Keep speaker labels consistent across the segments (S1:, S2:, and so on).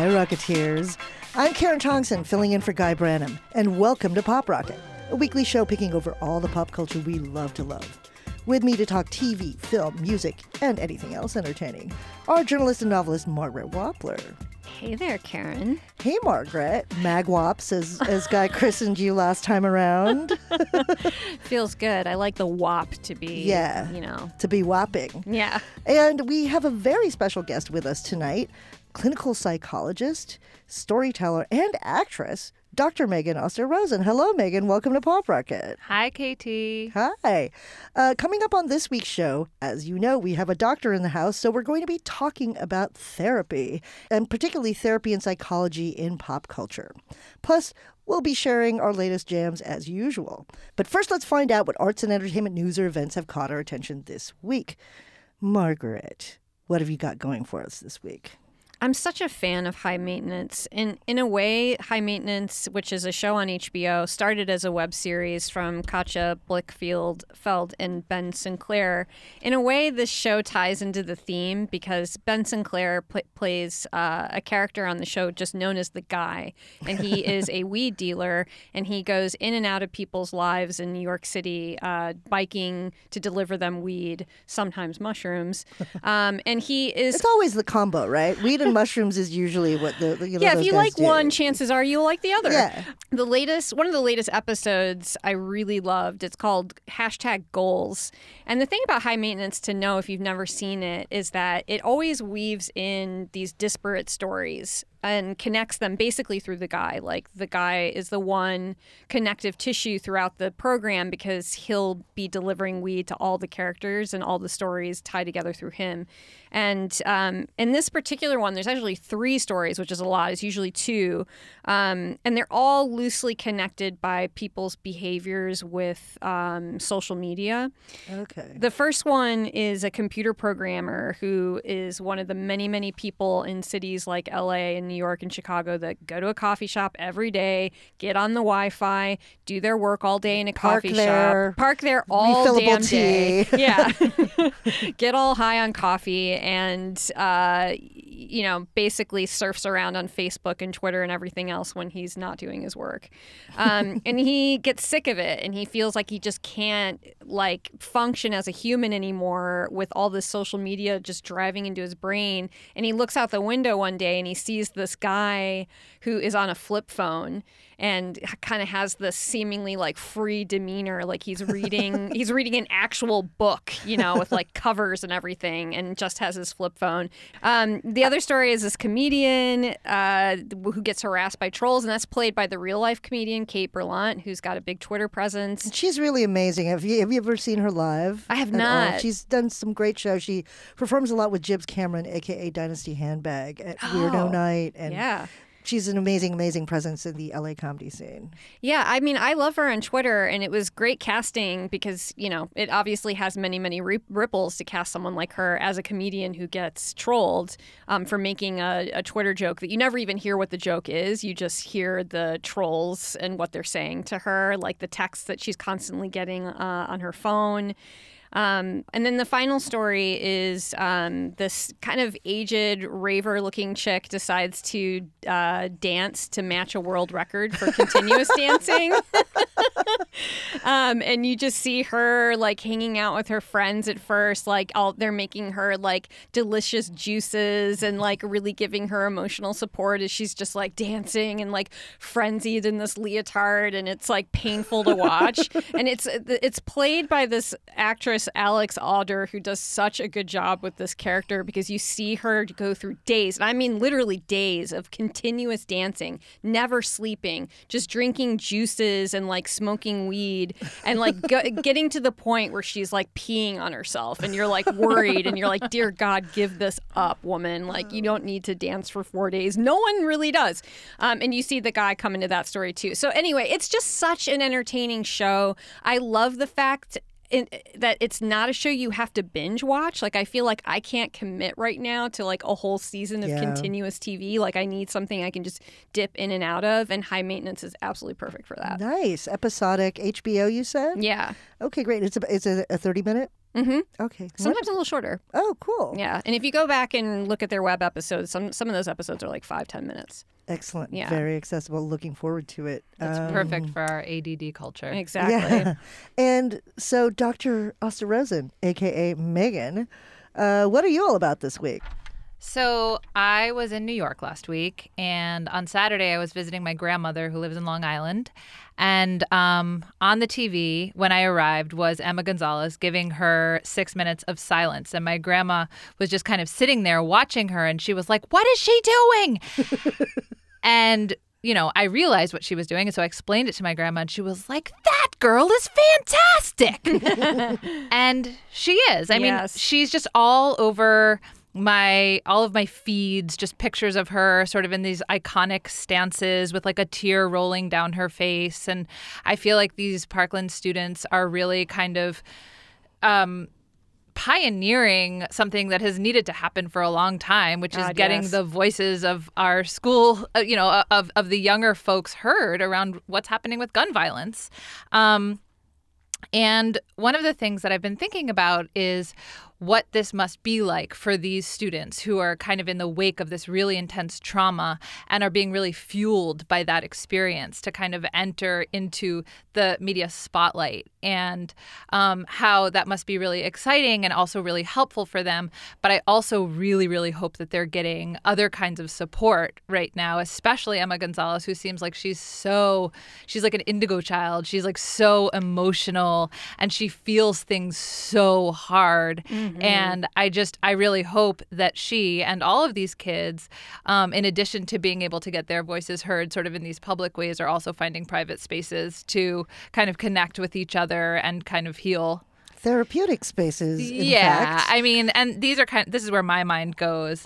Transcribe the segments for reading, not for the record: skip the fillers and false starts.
S1: Rocketeers. I'm Karen Tongson, filling in for Guy Branum, and welcome to Pop Rocket, a weekly show picking over all the pop culture we love to love. With me to talk TV, film, music, and anything else entertaining are journalist and novelist Margaret Wappler.
S2: Hey there, Karen.
S1: Hey, Margaret. Magwops, as Guy christened you last time around.
S2: Feels good. I like the wop to be,
S1: to be whopping.
S2: Yeah.
S1: And we have a very special guest with us tonight, clinical psychologist, storyteller, and actress, Dr. Megan Oster-Rosen. Hello, Megan. Welcome to Pop Rocket.
S3: Hi, KT.
S1: Hi. Coming up on this week's show, as you know, we have a doctor in the house, so we're going to be talking about therapy, and particularly therapy and psychology in pop culture. Plus, we'll be sharing our latest jams as usual. But first, let's find out what arts and entertainment news or events have caught our attention this week. Margaret, what have you got going for us this week?
S2: I'm such a fan of High Maintenance. In a way, High Maintenance, which is a show on HBO, started as a web series from Katja Blichfeld and Ben Sinclair. In a way, this show ties into the theme because Ben Sinclair plays a character on the show just known as the Guy. And he is a weed dealer, and he goes in and out of people's lives in New York City, biking to deliver them weed, sometimes mushrooms. And he is...
S1: It's always the combo, right? Weed and mushrooms is usually what the
S2: if you like one, chances are you'll like the other.
S1: Yeah.
S2: One of the latest episodes I really loved. It's called #Goals. And the thing about High Maintenance to know if you've never seen it is that it always weaves in these disparate stories and connects them basically through the Guy. Like, the Guy is the one connective tissue throughout the program because he'll be delivering weed to all the characters and all the stories tie together through him. And in this particular one, there's actually 3 stories, which is a lot. It's usually 2. And they're all loosely connected by people's behaviors with social media.
S1: Okay.
S2: The first one is a computer programmer who is one of the many, many people in cities like LA and New York and Chicago that go to a coffee shop every day, get on the Wi-Fi, do their work all day in a coffee shop, park there all damn day. Yeah. Get all high on coffee and, basically surfs around on Facebook and Twitter and everything else when he's not doing his work. And he gets sick of it, and he feels like he just can't, function as a human anymore with all this social media just driving into his brain. And he looks out the window one day and he sees this guy who is on a flip phone and kind of has this seemingly free demeanor, like he's reading an actual book, with covers and everything, and just has his flip phone. The other story is this comedian who gets harassed by trolls, and that's played by the real life comedian Kate Berlant, who's got a big Twitter presence.
S1: She's really amazing. Have you ever seen her live?
S2: I have not.
S1: She's done some great shows. She performs a lot with Jibbs Cameron, aka Dynasty Handbag, at Weirdo Night, and
S2: yeah.
S1: She's an amazing, amazing presence in the LA comedy scene.
S2: Yeah, I mean, I love her on Twitter, and it was great casting because, it obviously has many, many ripples to cast someone like her as a comedian who gets trolled for making a Twitter joke that you never even hear what the joke is. You just hear the trolls and what they're saying to her, like the texts that she's constantly getting on her phone. And then the final story is this kind of aged raver-looking chick decides to dance to match a world record for continuous dancing. And you just see her hanging out with her friends at first, they're making her delicious juices and really giving her emotional support as she's just dancing and frenzied in this leotard, and it's painful to watch. And it's played by this actress Alex Alder, who does such a good job with this character because you see her go through days, and I mean literally days of continuous dancing, never sleeping, just drinking juices and smoking weed and getting to the point where she's peeing on herself, and you're worried, and you're dear God, give this up, woman. You don't need to dance for 4 days. No one really does. And you see the Guy come into that story too. So anyway, it's just such an entertaining show. I love the fact that it's not a show you have to binge watch. I feel like I can't commit right now to a whole season of continuous TV. I need something I can just dip in and out of, and High Maintenance is absolutely perfect for that.
S1: Nice. Episodic HBO, you said?
S2: Yeah.
S1: Okay, great. It's a 30-minute Okay.
S2: Sometimes a little shorter.
S1: Oh, cool.
S2: Yeah. And if you go back and look at their web episodes, some of those episodes are like 5-10 minutes.
S1: Excellent.
S2: Yeah.
S1: Very accessible. Looking forward to it.
S3: It's perfect for our ADD culture.
S2: Exactly.
S1: Yeah. And so, Dr. Osterrosen, a.k.a. Megan, what are you all about this week?
S3: So I was in New York last week, and on Saturday I was visiting my grandmother who lives in Long Island. And on the TV, when I arrived, was Emma Gonzalez giving her 6 minutes of silence. And my grandma was just kind of sitting there watching her, and she was like, "What is she doing?" And I realized what she was doing, and so I explained it to my grandma, and she was like, "That girl is fantastic." And she is. I mean, she's just all over all of my feeds, just pictures of her sort of in these iconic stances with like a tear rolling down her face. And I feel like these Parkland students are really kind of pioneering something that has needed to happen for a long time, which is getting the voices of our school, of the younger folks heard around what's happening with gun violence. And one of the things that I've been thinking about is what this must be like for these students who are kind of in the wake of this really intense trauma and are being really fueled by that experience to kind of enter into the media spotlight, and how that must be really exciting and also really helpful for them. But I also really, really hope that they're getting other kinds of support right now, especially Emma Gonzalez, who seems like she's like an indigo child. She's like so emotional and she feels things so hard. And I really hope that she and all of these kids, in addition to being able to get their voices heard sort of in these public ways, are also finding private spaces to kind of connect with each other and kind of heal.
S1: Therapeutic spaces, in
S3: fact.
S1: fact.
S3: I mean, and this is where my mind goes.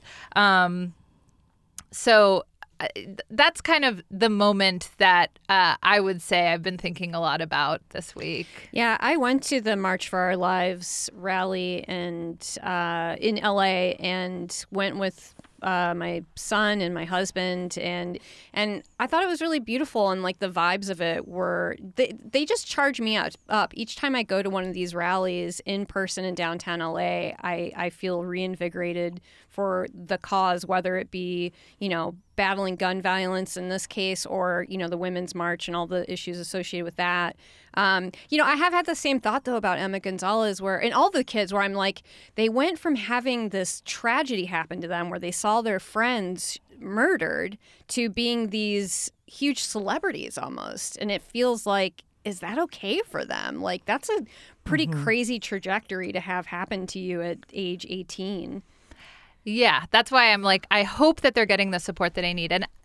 S3: So that's kind of the moment that I would say I've been thinking a lot about this week.
S2: Yeah, I went to the March for Our Lives rally and in LA and went with my son and my husband, and I thought it was really beautiful, and like the vibes of it were they just charge me up each time I go to one of these rallies in person in downtown LA. I feel reinvigorated for the cause, whether it be battling gun violence in this case, or the Women's March and all the issues associated with that. I have had the same thought though about Emma Gonzalez, and all the kids, where I'm like, they went from having this tragedy happen to them where they saw their friends murdered to being these huge celebrities almost, and it feels like, is that okay for them? Like, that's a pretty crazy trajectory to have happen to you at age 18.
S3: Yeah, that's why I'm like, I hope that they're getting the support that they need. And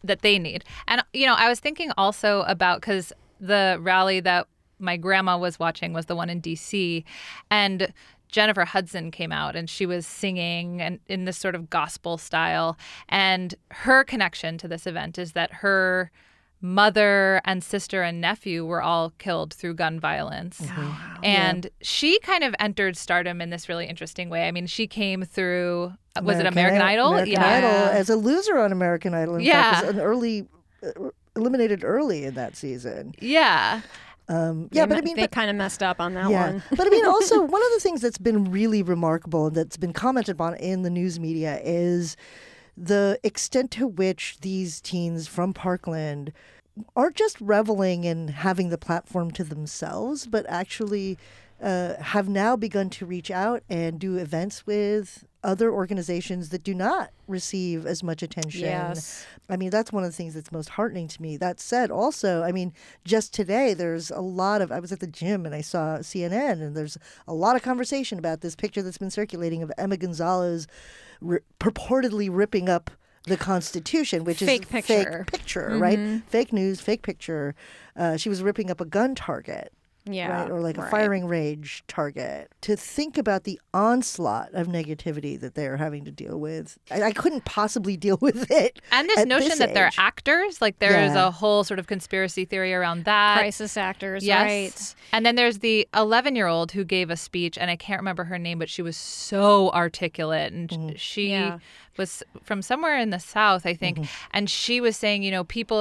S3: I was thinking also about, because the rally that my grandma was watching was the one in D.C., and Jennifer Hudson came out and she was singing and in this sort of gospel style. And her connection to this event is that her mother and sister and nephew were all killed through gun violence. And she kind of entered stardom in this really interesting way. I mean, she came through, was it American Idol?
S1: American Idol, as a loser on American Idol. In fact, was an eliminated early in that season.
S3: Yeah.
S1: But I mean,
S2: they kind of messed up on that one.
S1: But I mean, also one of the things that's been really remarkable and that's been commented upon in the news media is the extent to which these teens from Parkland aren't just reveling in having the platform to themselves, but actually have now begun to reach out and do events with other organizations that do not receive as much attention.
S2: Yes.
S1: I mean, that's one of the things that's most heartening to me. That said, also, I mean, just today, there's a lot of, I was at the gym and I saw CNN, and there's a lot of conversation about this picture that's been circulating of Emma Gonzalez purportedly ripping up the Constitution, which is
S2: fake picture,
S1: right? Fake news, fake picture. She was ripping up a gun target.
S2: Yeah.
S1: Right? Or like a firing range target. To think about the onslaught of negativity that they are having to deal with, I couldn't possibly deal with it.
S3: And this notion that they're actors, like there is a whole sort of conspiracy theory around that.
S2: Crisis actors,
S3: yes.
S2: Right.
S3: And then there's the 11-year-old who gave a speech, and I can't remember her name, but she was so articulate. And she was from somewhere in the South, I think. And she was saying, people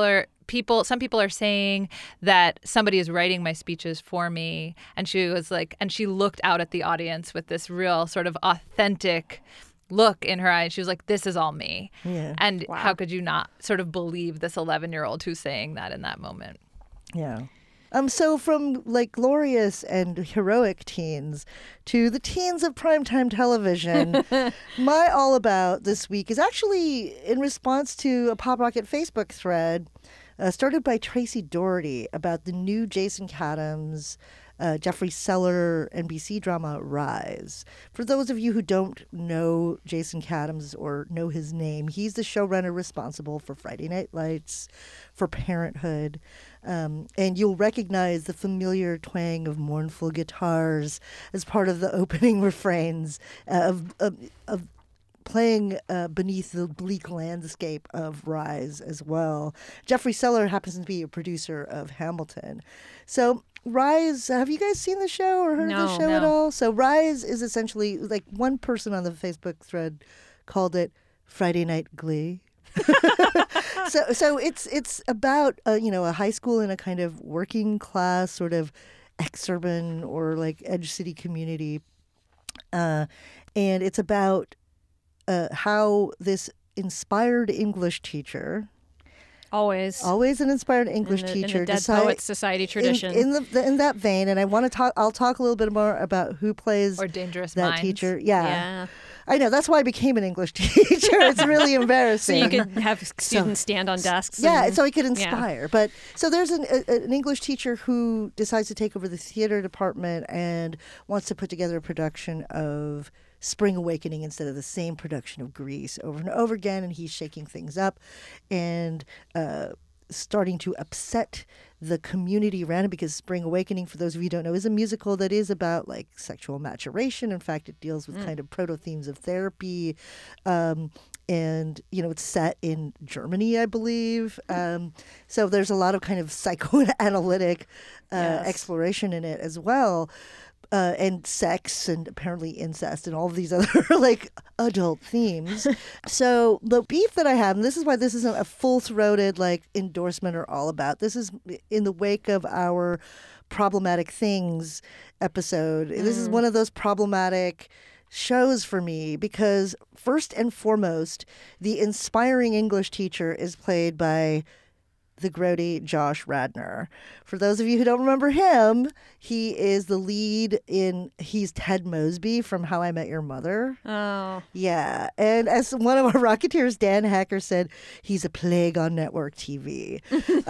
S3: some people are saying that somebody is writing my speeches for me. And she was like, and she looked out at the audience with this real sort of authentic look in her eyes. She was like, this is all me.
S1: Yeah.
S3: And how could you not sort of believe this 11-year-old who's saying that in that moment?
S1: Yeah. So from like glorious and heroic teens to the teens of primetime television, my all about this week is actually in response to a Pop Rocket Facebook thread started by Tracy Doherty about the new Jason Katims, Jeffrey Seller NBC drama Rise. For those of you who don't know Jason Katims or know his name, he's the showrunner responsible for Friday Night Lights, for Parenthood, and you'll recognize the familiar twang of mournful guitars as part of the opening refrains of playing beneath the bleak landscape of Rise as well. Jeffrey Seller happens to be a producer of Hamilton. So Rise, have you guys seen the show or heard of the show at all? So Rise is essentially, like, one person on the Facebook thread called it Friday Night Glee. So it's about a high school in a kind of working class sort of exurban or like edge city community, and it's about how this inspired English teacher, always an inspired English teacher,
S2: in the Dead Poets Society tradition,
S1: in that vein. And I'll talk a little bit more about who plays
S3: or Dangerous
S1: that
S3: Minds.
S1: teacher. Yeah. I know. That's why I became an English teacher. It's really embarrassing.
S2: So you could have students stand on desks.
S1: So he could inspire. Yeah. But so there's an English teacher who decides to take over the theater department and wants to put together a production of Spring Awakening instead of the same production of Grease over and over again. And he's shaking things up and starting to upset the community around it, because Spring Awakening, for those of you who don't know, is a musical that is about like sexual maturation. In fact, it deals with kind of proto-themes of therapy. And, it's set in Germany, I believe. So there's a lot of kind of psychoanalytic exploration in it as well. And sex and apparently incest and all of these other like adult themes. So the beef that I have, and this is why this isn't a full-throated like endorsement or all about, this is in the wake of our Problematic Things episode. This is one of those problematic shows for me because first and foremost, the inspiring English teacher is played by the grody Josh Radnor. For those of you who don't remember him, he is the lead he's Ted Mosby from How I Met Your Mother.
S2: Oh.
S1: Yeah. And as one of our Rocketeers, Dan Hacker, said, he's a plague on network TV.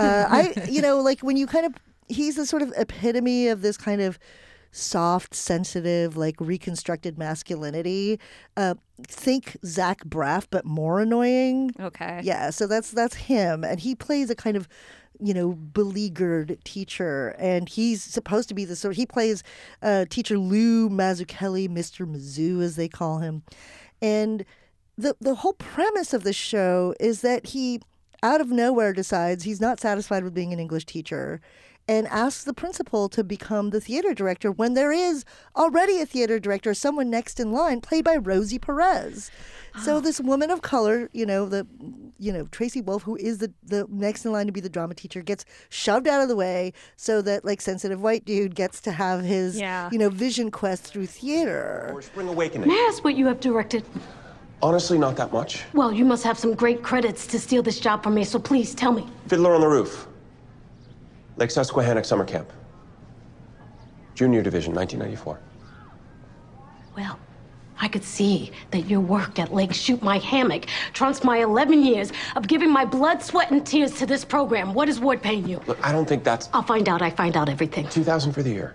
S1: When you kind of, he's the sort of epitome of this kind of soft, sensitive, like reconstructed masculinity. Think Zach Braff, but more annoying.
S2: Okay.
S1: Yeah, so that's him, and he plays a kind of, beleaguered teacher, and he's supposed to be he plays teacher Lou Mazzucchelli, Mr. Mizzou as they call him, and the whole premise of the show is that he, out of nowhere, decides he's not satisfied with being an English teacher and asks the principal to become the theater director when there is already a theater director, someone next in line, played by Rosie Perez. So this woman of color, Tracy Wolf, who is the next in line to be the drama teacher, gets shoved out of the way so that like sensitive white dude gets to have his, vision quest through theater.
S4: Or Spring Awakening.
S5: May I ask what you have directed?
S4: Honestly, not that much.
S5: Well, you must have some great credits to steal this job from me, so please tell me.
S4: Fiddler on the Roof. Lake Susquehannock Summer Camp. Junior Division, 1994.
S5: Well, I could see that your work at Lake Shoot My Hammock trumps my 11 years of giving my blood, sweat, and tears to this program. What is Ward paying you?
S4: Look, I don't think that's...
S5: I'll find out. I find out everything.
S4: $2,000 for the year.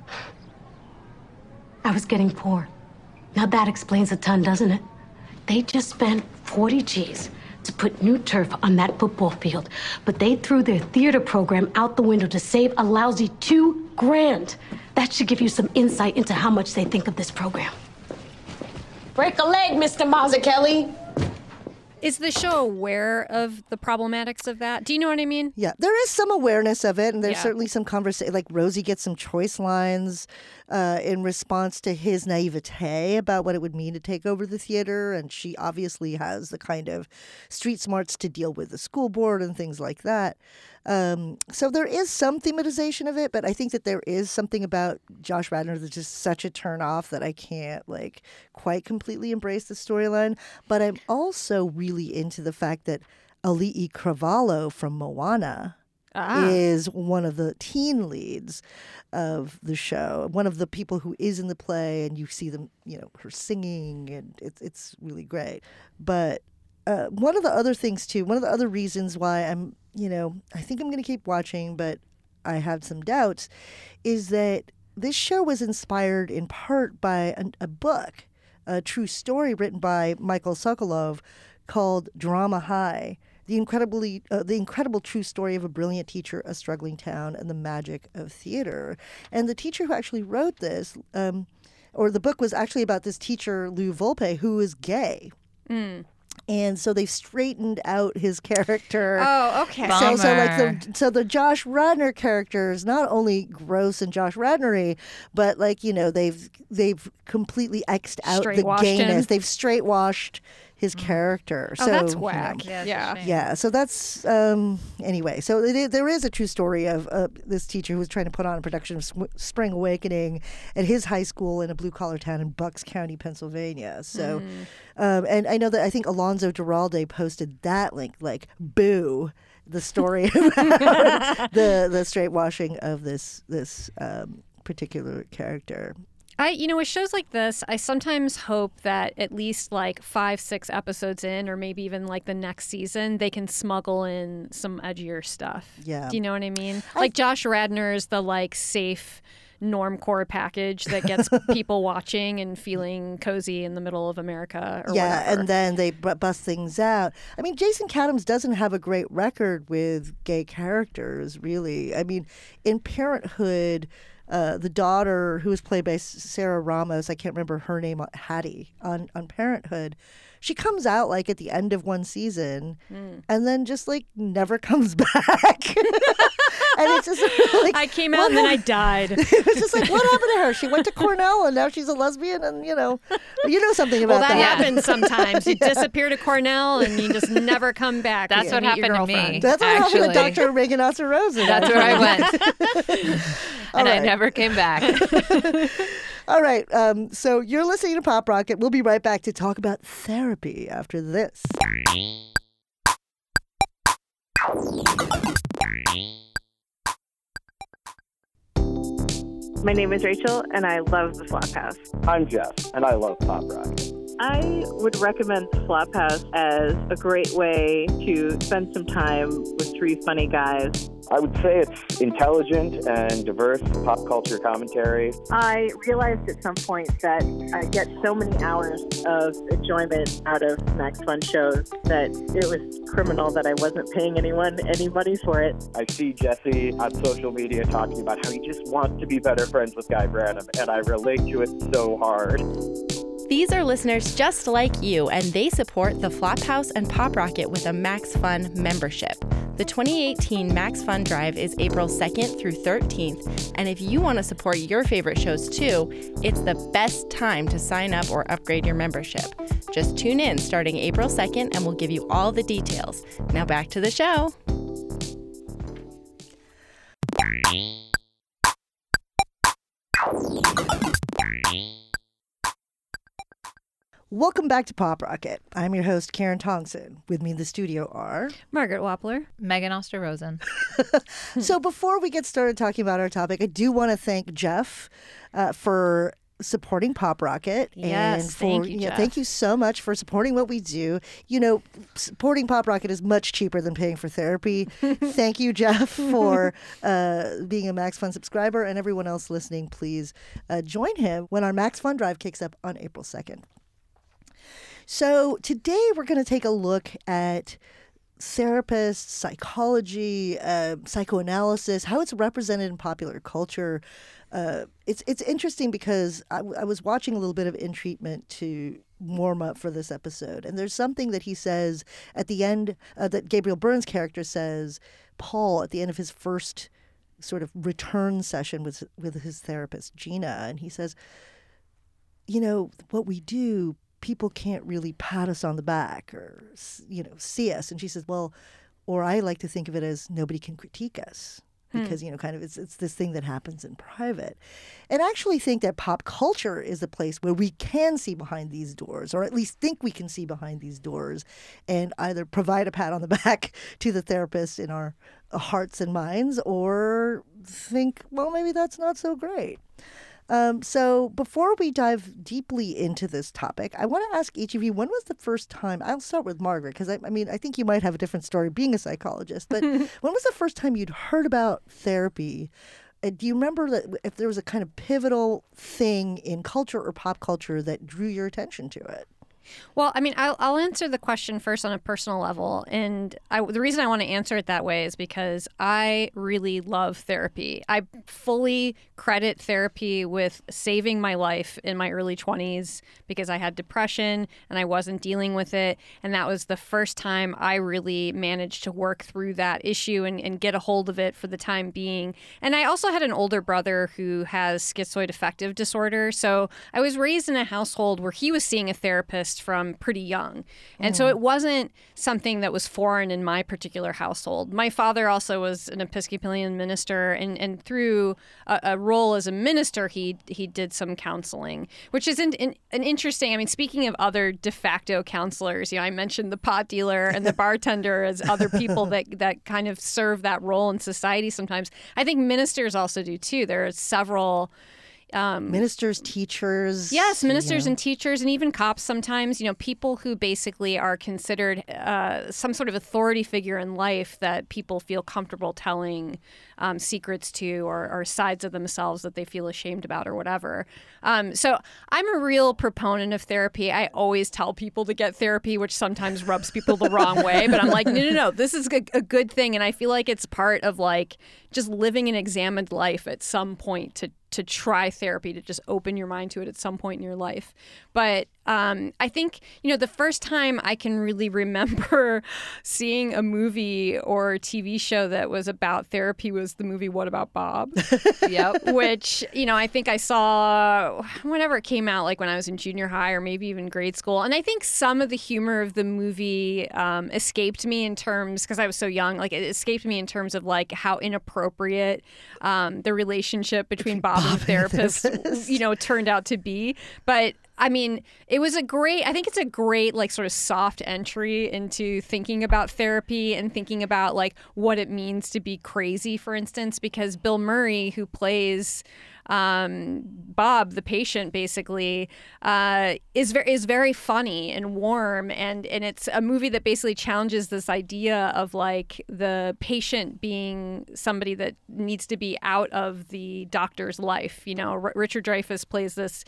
S5: I was getting poor. Now that explains a ton, doesn't it? They just spent 40 G's to put new turf on that football field, but they threw their theater program out the window to save a lousy $2,000. That should give you some insight into how much they think of this program. Break a leg, Mr. Mazzucchelli.
S2: Is the show aware of the problematics of that? Do you know what I mean?
S1: Yeah, there is some awareness of it, and there's
S2: Yeah.
S1: certainly some conversation. Like Rosie gets some choice lines in response to his naivete about what it would mean to take over the theater, and she obviously has the kind of street smarts to deal with the school board and things like that. So there is some thematization of it, but I think that there is something about Josh Radnor that's just such a turn off that I can't like quite completely embrace the storyline. But I'm also really into the fact that Ali'i Cravalho from Moana is one of the teen leads of the show, one of the people who is in the play, and you see them, her singing, and it's really great. But one of the other things too, one of the other reasons why I think I'm going to keep watching, but I have some doubts, is that this show was inspired in part by a book, a true story written by Michael Sokolov called Drama High, the incredible true story of a brilliant teacher, a struggling town, and the magic of theater. And the teacher who actually wrote this, or the book was actually about this teacher, Lou Volpe, who is gay. And so they've straightened out his character.
S2: Oh, okay.
S1: So the Josh Radnor character is not only gross and Josh Radnor-y, but they've completely X'd out the gayness. They've straight washed his character.
S2: Oh,
S1: So,
S2: that's whack.
S3: Yeah.
S1: Yeah, so that's anyway. So there is a true story of this teacher who was trying to put on a production of Spring Awakening at his high school in a blue-collar town in Bucks County, Pennsylvania. So, and I know that I think Alonzo Duralde posted that link, like, boo, the story about the straight washing of this particular character.
S2: With shows like this, I sometimes hope that at least like 5-6 episodes in, or maybe even like the next season, they can smuggle in some edgier stuff.
S1: Yeah.
S2: Do you know what I mean? Like Josh Radnor's the like safe normcore package that gets people watching and feeling cozy in the middle of America or whatever.
S1: And then they bust things out. I mean, Jason Katims doesn't have a great record with gay characters, really. I mean, in Parenthood, the daughter, who was played by Sarah Ramos, I can't remember her name, Hattie, on Parenthood, she comes out like at the end of one season and then just like never comes back. And it's just like,
S2: I came out and then I died.
S1: It's just like, what happened to her? She went to Cornell and now she's a lesbian, and you know something about
S2: that.
S1: that.
S2: Happens sometimes. You disappear to Cornell and you just never come back.
S3: That's what happened to me.
S1: That's what happened to Dr. Megan Oster-Rosen.
S3: That's where I went. And I never came back.
S1: All right. So you're listening to Pop Rocket. We'll be right back to talk about therapy after this.
S6: My name is Rachel, and I love the Flophouse.
S7: I'm Jeff, and I love Pop Rocket.
S6: I would recommend the Flophouse as a great way to spend some time with three funny guys.
S7: I would say it's intelligent and diverse pop culture commentary.
S6: I realized at some point that I get so many hours of enjoyment out of Max Fun shows that it was criminal that I wasn't paying any money for it.
S7: I see Jesse on social media talking about how he just wants to be better friends with Guy Branum, and I relate to it so hard.
S8: These are listeners just like you, and they support the Flophouse and Pop Rocket with a Max Fun membership. The 2018 Max Fun Drive is April 2nd through 13th, and if you want to support your favorite shows too, it's the best time to sign up or upgrade your membership. Just tune in starting April 2nd, and we'll give you all the details. Now back to the show.
S1: Welcome back to Pop Rocket. I'm your host, Karen Tongson. With me in the studio are...
S2: Margaret Wappler.
S3: Megan Oster-Rosen.
S1: So before we get started talking about our topic, I do want to thank Jeff for supporting Pop Rocket.
S2: Yes,
S1: and
S2: thank you, Jeff.
S1: Thank you so much for supporting what we do. You know, supporting Pop Rocket is much cheaper than paying for therapy. Thank you, Jeff, for being a Max Fun subscriber. And everyone else listening, please join him when our Max Fun Drive kicks up on April 2nd. So today we're going to take a look at therapists, psychology, psychoanalysis, how it's represented in popular culture. It's interesting because I was watching a little bit of In Treatment to warm up for this episode, and there's something that he says at the end that Gabriel Byrne's character says, Paul, at the end of his first sort of return session with his therapist Gina, and he says, what we do, people can't really pat us on the back or see us, and she says, well, or I like to think of it as nobody can critique us. Because, kind of it's this thing that happens in private. And I actually think that pop culture is a place where we can see behind these doors, or at least think we can see behind these doors, and either provide a pat on the back to the therapist in our hearts and minds, or think, well, maybe that's not so great. So before we dive deeply into this topic, I want to ask each of you, when was the first time, I'll start with Margaret, because I think you might have a different story being a psychologist, but when was the first time you'd heard about therapy? Do you remember that if there was a kind of pivotal thing in culture or pop culture that drew your attention to it?
S2: Well, I'll answer the question first on a personal level. And the reason I want to answer it that way is because I really love therapy. I fully credit therapy with saving my life in my early 20s because I had depression and I wasn't dealing with it. And that was the first time I really managed to work through that issue and get a hold of it for the time being. And I also had an older brother who has schizoid affective disorder. So I was raised in a household where he was seeing a therapist from pretty young. And so it wasn't something that was foreign in my particular household. My father also was an Episcopalian minister, and through a role as a minister, he did some counseling, which is an interesting, speaking of other de facto counselors, I mentioned the pot dealer and the bartender as other people that kind of serve that role in society sometimes. I think ministers also do too. There are several
S1: ministers, teachers.
S2: Yes, ministers and teachers, and even cops sometimes, people who basically are considered some sort of authority figure in life that people feel comfortable telling secrets to or sides of themselves that they feel ashamed about or whatever. So I'm a real proponent of therapy. I always tell people to get therapy, which sometimes rubs people the wrong way. But I'm like, no, this is a good thing. And I feel like it's part of just living an examined life at some point to try therapy, to just open your mind to it at some point in your life. But I think, the first time I can really remember seeing a movie or TV show that was about therapy was the movie What About Bob?
S3: Yep.
S2: Which, I think I saw whenever it came out, when I was in junior high or maybe even grade school. And I think some of the humor of the movie escaped me in terms, because I was so young, it escaped me in terms of how inappropriate the relationship between Bob and the therapist, turned out to be. But it was I think it's a great, sort of soft entry into thinking about therapy and thinking about, what it means to be crazy, for instance, because Bill Murray, who plays Bob, the patient, basically, is very funny and warm. And it's a movie that basically challenges this idea of, the patient being somebody that needs to be out of the doctor's life. Richard Dreyfuss plays this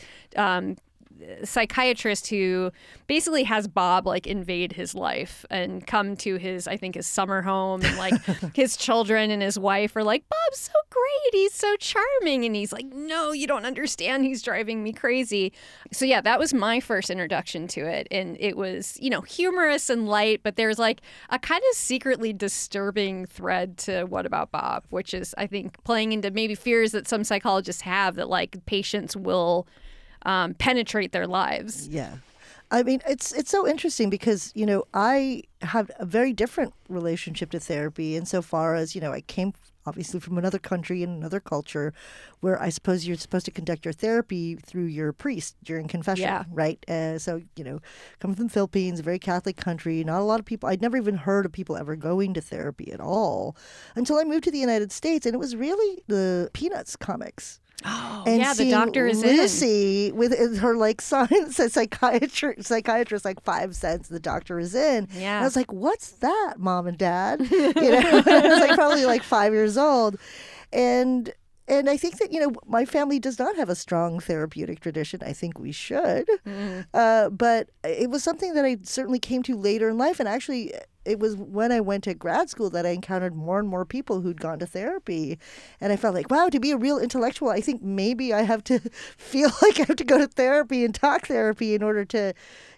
S2: psychiatrist who basically has Bob invade his life and come to his summer home, and his children and his wife are like, Bob's so great, he's so charming, and he's like, no, you don't understand, he's driving me crazy. So yeah, that was my first introduction to it, and it was humorous and light, but there's a kind of secretly disturbing thread to What About Bob, which is, I think, playing into maybe fears that some psychologists have that patients will penetrate their lives.
S1: Yeah. It's so interesting because, I have a very different relationship to therapy insofar as, I came obviously from another country and another culture where I suppose you're supposed to conduct your therapy through your priest during confession, right? So, coming from the Philippines, a very Catholic country, not a lot of people, I'd never even heard of people ever going to therapy at all until I moved to the United States, and it was really the Peanuts comics.
S2: Oh,
S1: and
S2: yeah, the doctor is
S1: Lucy in. With her sign says psychiatrist 5 cents, the doctor is in.
S2: Yeah.
S1: And I was like, what's that, Mom and Dad? I was probably 5 years old. And And I think that, my family does not have a strong therapeutic tradition. I think we should. But it was something that I certainly came to later in life. And actually, it was when I went to grad school that I encountered more and more people who'd gone to therapy. And I felt like, wow, to be a real intellectual, I think maybe I have to feel like I have to go to therapy and talk therapy in order to,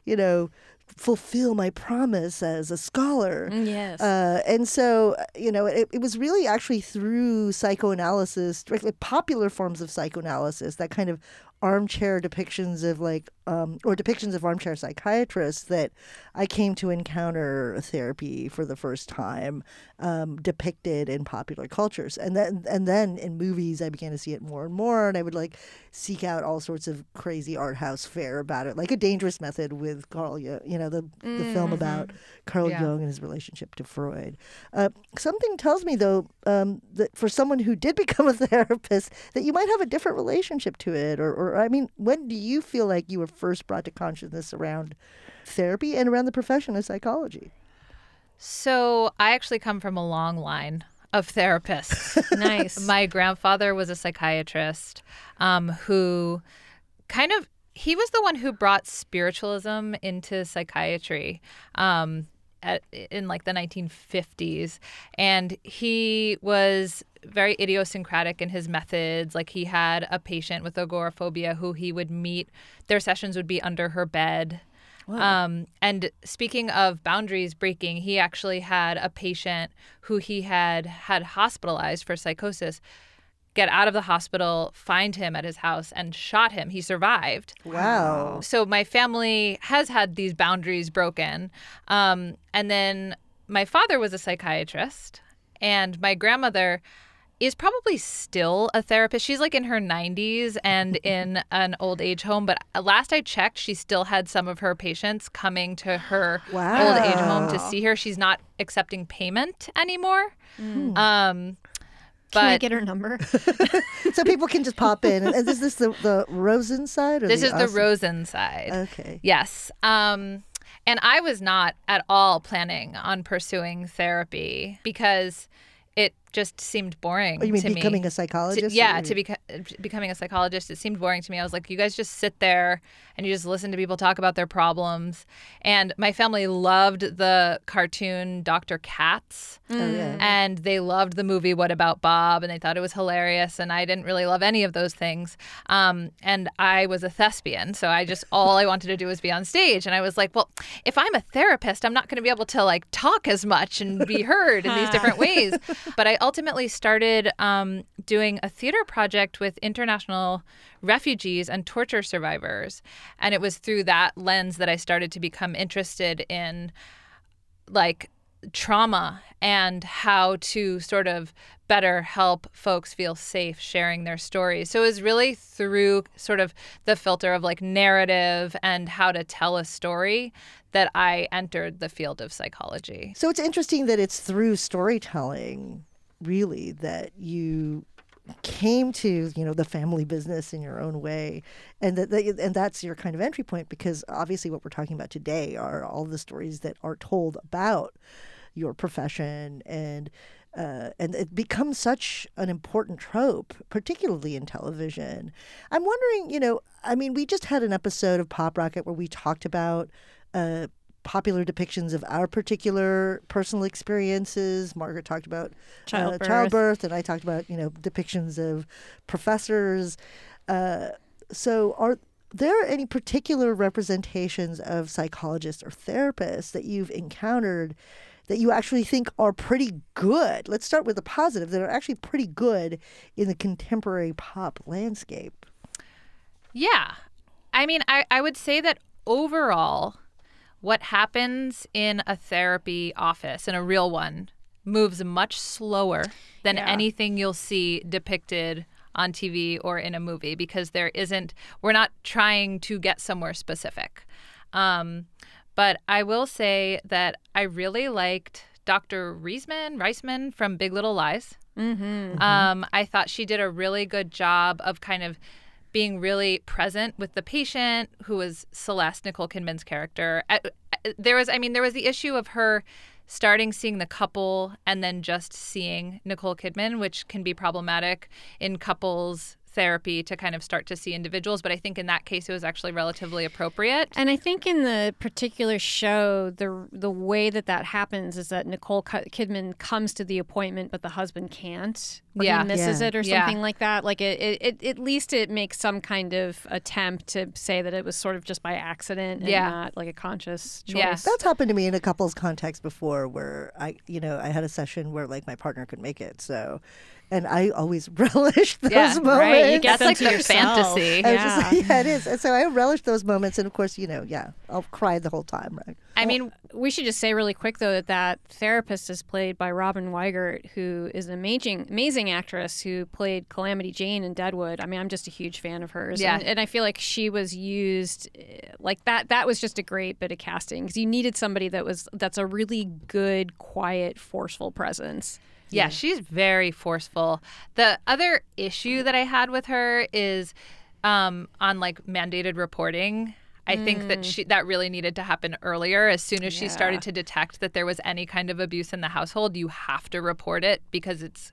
S1: fulfill my promise as a scholar.
S2: Yes.
S1: And so, it was really actually through psychoanalysis, like popular forms of psychoanalysis, that kind of armchair depictions of or depictions of armchair psychiatrists, that I came to encounter therapy for the first time, depicted in popular cultures. And then in movies, I began to see it more and more, and I would seek out all sorts of crazy art house fare about it, like A Dangerous Method with Carl Jung, the film about Carl Jung and his relationship to Freud. Something tells me, though, that for someone who did become a therapist, that you might have a different relationship to it, or when do you feel like you were first brought to consciousness around therapy and around the profession of psychology?
S3: So I actually come from a long line of therapists.
S2: Nice.
S3: My grandfather was a psychiatrist who he was the one who brought spiritualism into psychiatry in the 1950s. And he was very idiosyncratic in his methods. Like, he had a patient with agoraphobia who he would meet. Their sessions would be under her bed. Wow. And speaking of boundaries breaking, he actually had a patient who he had hospitalized for psychosis get out of the hospital, find him at his house, and shot him. He survived.
S1: Wow.
S3: So my family has had these boundaries broken. And then my father was a psychiatrist, and my grandmother is probably still a therapist. She's in her 90s and in an old age home. But last I checked, she still had some of her patients coming to her old age home to see her. She's not accepting payment anymore.
S2: Can I get her number?
S1: So people can just pop in. And is this the Rosen side? Or
S3: this is the Rosen side.
S1: Okay.
S3: Yes. And I was not at all planning on pursuing therapy because it just seemed boring to me.
S1: You mean becoming a psychologist?
S3: Becoming a psychologist, it seemed boring to me. I was like, you guys just sit there and you just listen to people talk about their problems. And my family loved the cartoon Dr. Katz.
S1: Oh, yeah.
S3: And they loved the movie What About Bob? And they thought it was hilarious. And I didn't really love any of those things. And I was a thespian. So all I wanted to do was be on stage. And I was like, well, if I'm a therapist, I'm not going to be able to talk as much and be heard in these different ways. But I ultimately started doing a theater project with international refugees and torture survivors. And it was through that lens that I started to become interested in trauma and how to sort of better help folks feel safe sharing their stories. So it was really through sort of the filter of narrative and how to tell a story that I entered the field of psychology.
S1: So it's interesting that it's through storytelling, really, that you came to the family business in your own way, and that's your kind of entry point, because obviously what we're talking about today are all the stories that are told about your profession, and it becomes such an important trope, particularly in television. I'm wondering, we just had an episode of Pop Rocket where we talked about popular depictions of our particular personal experiences. Margaret talked about childbirth, and I talked about depictions of professors. So are there any particular representations of psychologists or therapists that you've encountered that you actually think are pretty good? Let's start with the positive, that are actually pretty good in the contemporary pop landscape.
S3: Yeah. I would say that overall, what happens in a therapy office, in a real one, moves much slower than anything you'll see depicted on TV or in a movie, because we're not trying to get somewhere specific. But I will say that I really liked Dr. Reisman from Big Little Lies. I thought she did a really good job of kind of being really present with the patient, who was Celeste, Nicole Kidman's character. There was the issue of her starting seeing the couple and then just seeing Nicole Kidman, which can be problematic in couples therapy to kind of start to see individuals. But I think in that case, it was actually relatively appropriate.
S2: And I think in the particular show, the way that happens is that Nicole Kidman comes to the appointment, but the husband can't. Or he misses it or something like that. Like it at least it makes some kind of attempt to say that it was sort of just by accident and not like a conscious choice.
S3: Yeah.
S1: That's happened to me in a couple's context before, where I had a session where like my partner could make it. So, and I always relish those moments.
S2: Right. You get
S3: That's like
S2: to
S3: the
S2: yourself.
S3: fantasy.
S1: It is. And so I relish those moments, and of course, I'll cry the whole time. Right?
S2: I mean, we should just say really quick though that therapist is played by Robin Weigert, who is an amazing actress who played Calamity Jane in Deadwood. I mean, I'm just a huge fan of hers.
S3: Yeah.
S2: And I feel like she was used like that. That was just a great bit of casting because you needed somebody that's a really good, quiet, forceful presence.
S3: Yeah, she's very forceful. The other issue that I had with her is on like mandated reporting. I think that really needed to happen earlier. As soon as she started to detect that there was any kind of abuse in the household, you have to report it because it's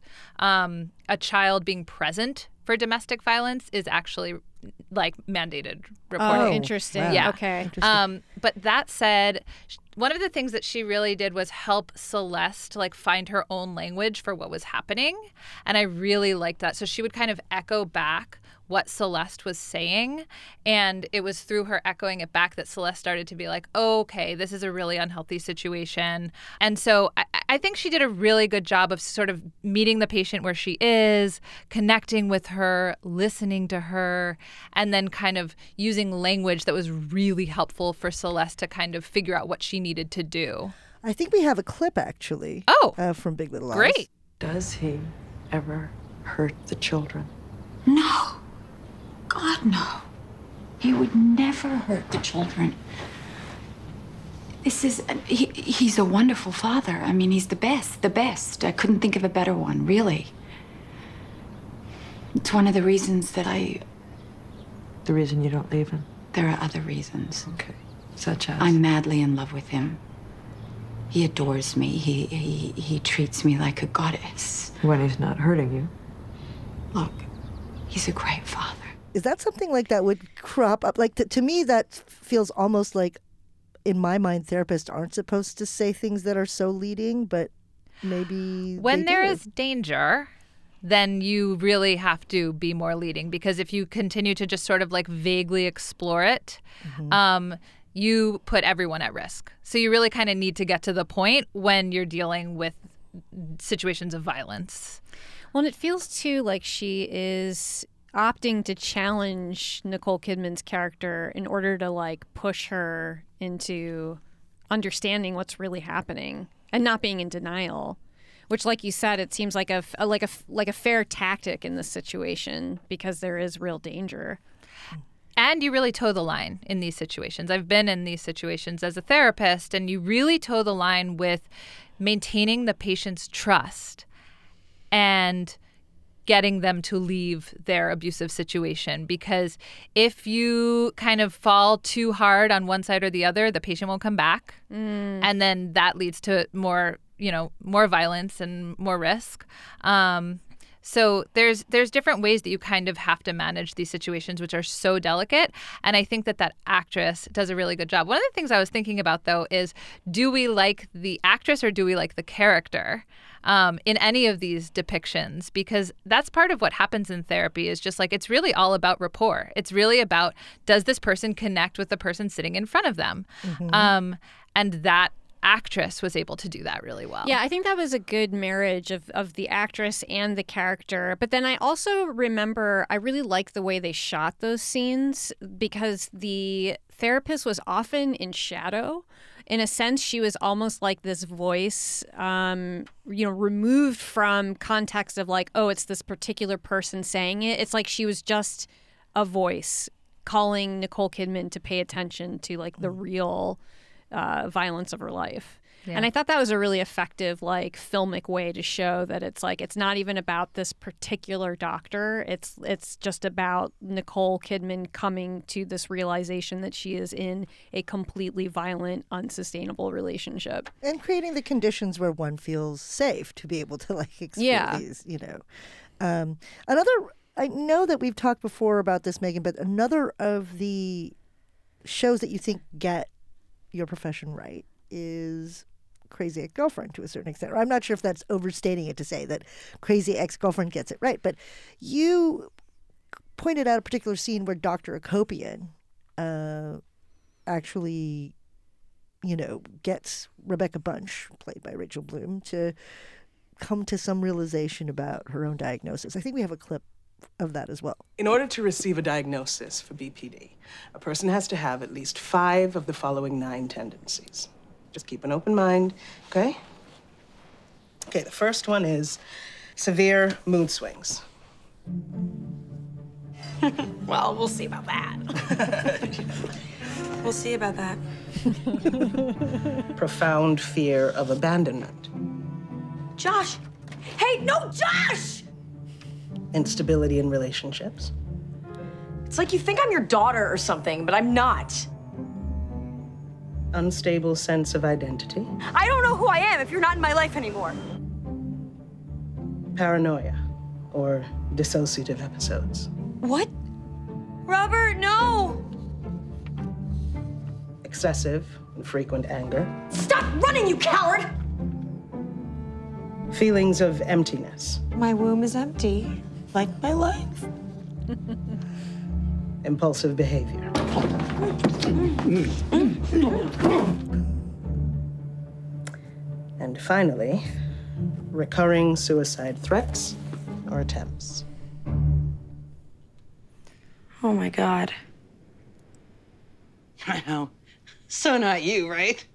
S3: a child being present for domestic violence is actually like mandated reporting.
S2: Oh, interesting.
S1: Wow.
S3: Yeah.
S2: Okay.
S3: But that said, one of the things that she really did was help Celeste like find her own language for what was happening. And I really liked that. So she would kind of echo back what Celeste was saying. And it was through her echoing it back that Celeste started to be like, oh, okay, this is a really unhealthy situation. And so I think she did a really good job of sort of meeting the patient where she is, connecting with her, listening to her, and then kind of using language that was really helpful for Celeste to kind of figure out what she needed to do.
S1: I think we have a clip actually. From Big Little Lies.
S3: Great.
S9: Does he ever hurt the children?
S10: No. God, no. He would never hurt the children. He's a wonderful father. I mean, he's the best. I couldn't think of a better one, really. It's one of the reasons that
S9: The reason you don't leave him?
S10: There are other reasons.
S9: Okay. Such as?
S10: I'm madly in love with him. He adores me. He treats me like a goddess.
S9: When he's not hurting you.
S10: Look, he's a great father.
S1: Is that something like that would crop up? Like to me, that feels almost like, in my mind, therapists aren't supposed to say things that are so leading, but maybe
S3: when there
S1: do.
S3: is danger, then you really have to be more leading, because if you continue to just sort of like vaguely explore it, you put everyone at risk. So you really kind of need to get to the point when you're dealing with situations of violence.
S2: Well, and it feels too like she is opting to challenge Nicole Kidman's character in order to like push her into understanding what's really happening and not being in denial, which, like you said, it seems like a fair tactic in this situation because there is real danger.
S3: And you really toe the line in these situations. I've been in these situations as a therapist, and you really toe the line with maintaining the patient's trust and getting them to leave their abusive situation. Because if you kind of fall too hard on one side or the other, the patient won't come back. And then that leads to more violence and more risk. So there's different ways that you kind of have to manage these situations, which are so delicate. And I think that actress does a really good job. One of the things I was thinking about, though, is do we like the actress or do we like the character in any of these depictions? Because that's part of what happens in therapy is just like it's really all about rapport. It's really about, does this person connect with the person sitting in front of them? And that actress was able to do that really well.
S2: Yeah, I think that was a good marriage of the actress and the character. But then I also remember I really liked the way they shot those scenes because the therapist was often in shadow. In a sense, she was almost like this voice, removed from context of like, oh, it's this particular person saying it. It's like she was just a voice calling Nicole Kidman to pay attention to like the real violence of her life.
S3: Yeah.
S2: And I thought that was a really effective, like, filmic way to show that it's like it's not even about this particular doctor. It's just about Nicole Kidman coming to this realization that she is in a completely violent, unsustainable relationship.
S1: And creating the conditions where one feels safe to be able to like explore these, you know. I know that we've talked before about this, Megan, but another of the shows that you think get your profession right is Crazy Ex-Girlfriend to a certain extent. I'm not sure if that's overstating it to say that Crazy Ex-Girlfriend gets it right, but you pointed out a particular scene where Dr. Akopian actually, you know, gets Rebecca Bunch, played by Rachel Bloom, to come to some realization about her own diagnosis. I think we have a clip of that as well.
S11: In order to receive a diagnosis for BPD, a person has to have at least 5 of the following 9 tendencies. Just keep an open mind, okay? Okay, the first one is severe mood swings.
S12: Well, we'll see about that. We'll see about that.
S11: Profound fear of abandonment.
S12: Josh! Hey, no, Josh!
S11: Instability in relationships.
S12: It's like you think I'm your daughter or something, but I'm not.
S11: Unstable sense of identity.
S12: I don't know who I am if you're not in my life anymore.
S11: Paranoia or dissociative episodes.
S12: What? Robert, no!
S11: Excessive and frequent anger.
S12: Stop running, you coward!
S11: Feelings of emptiness.
S12: My womb is empty, like my life.
S11: Impulsive behavior. And finally, recurring suicide threats or attempts.
S12: Oh my God.
S13: I know. So not you, right?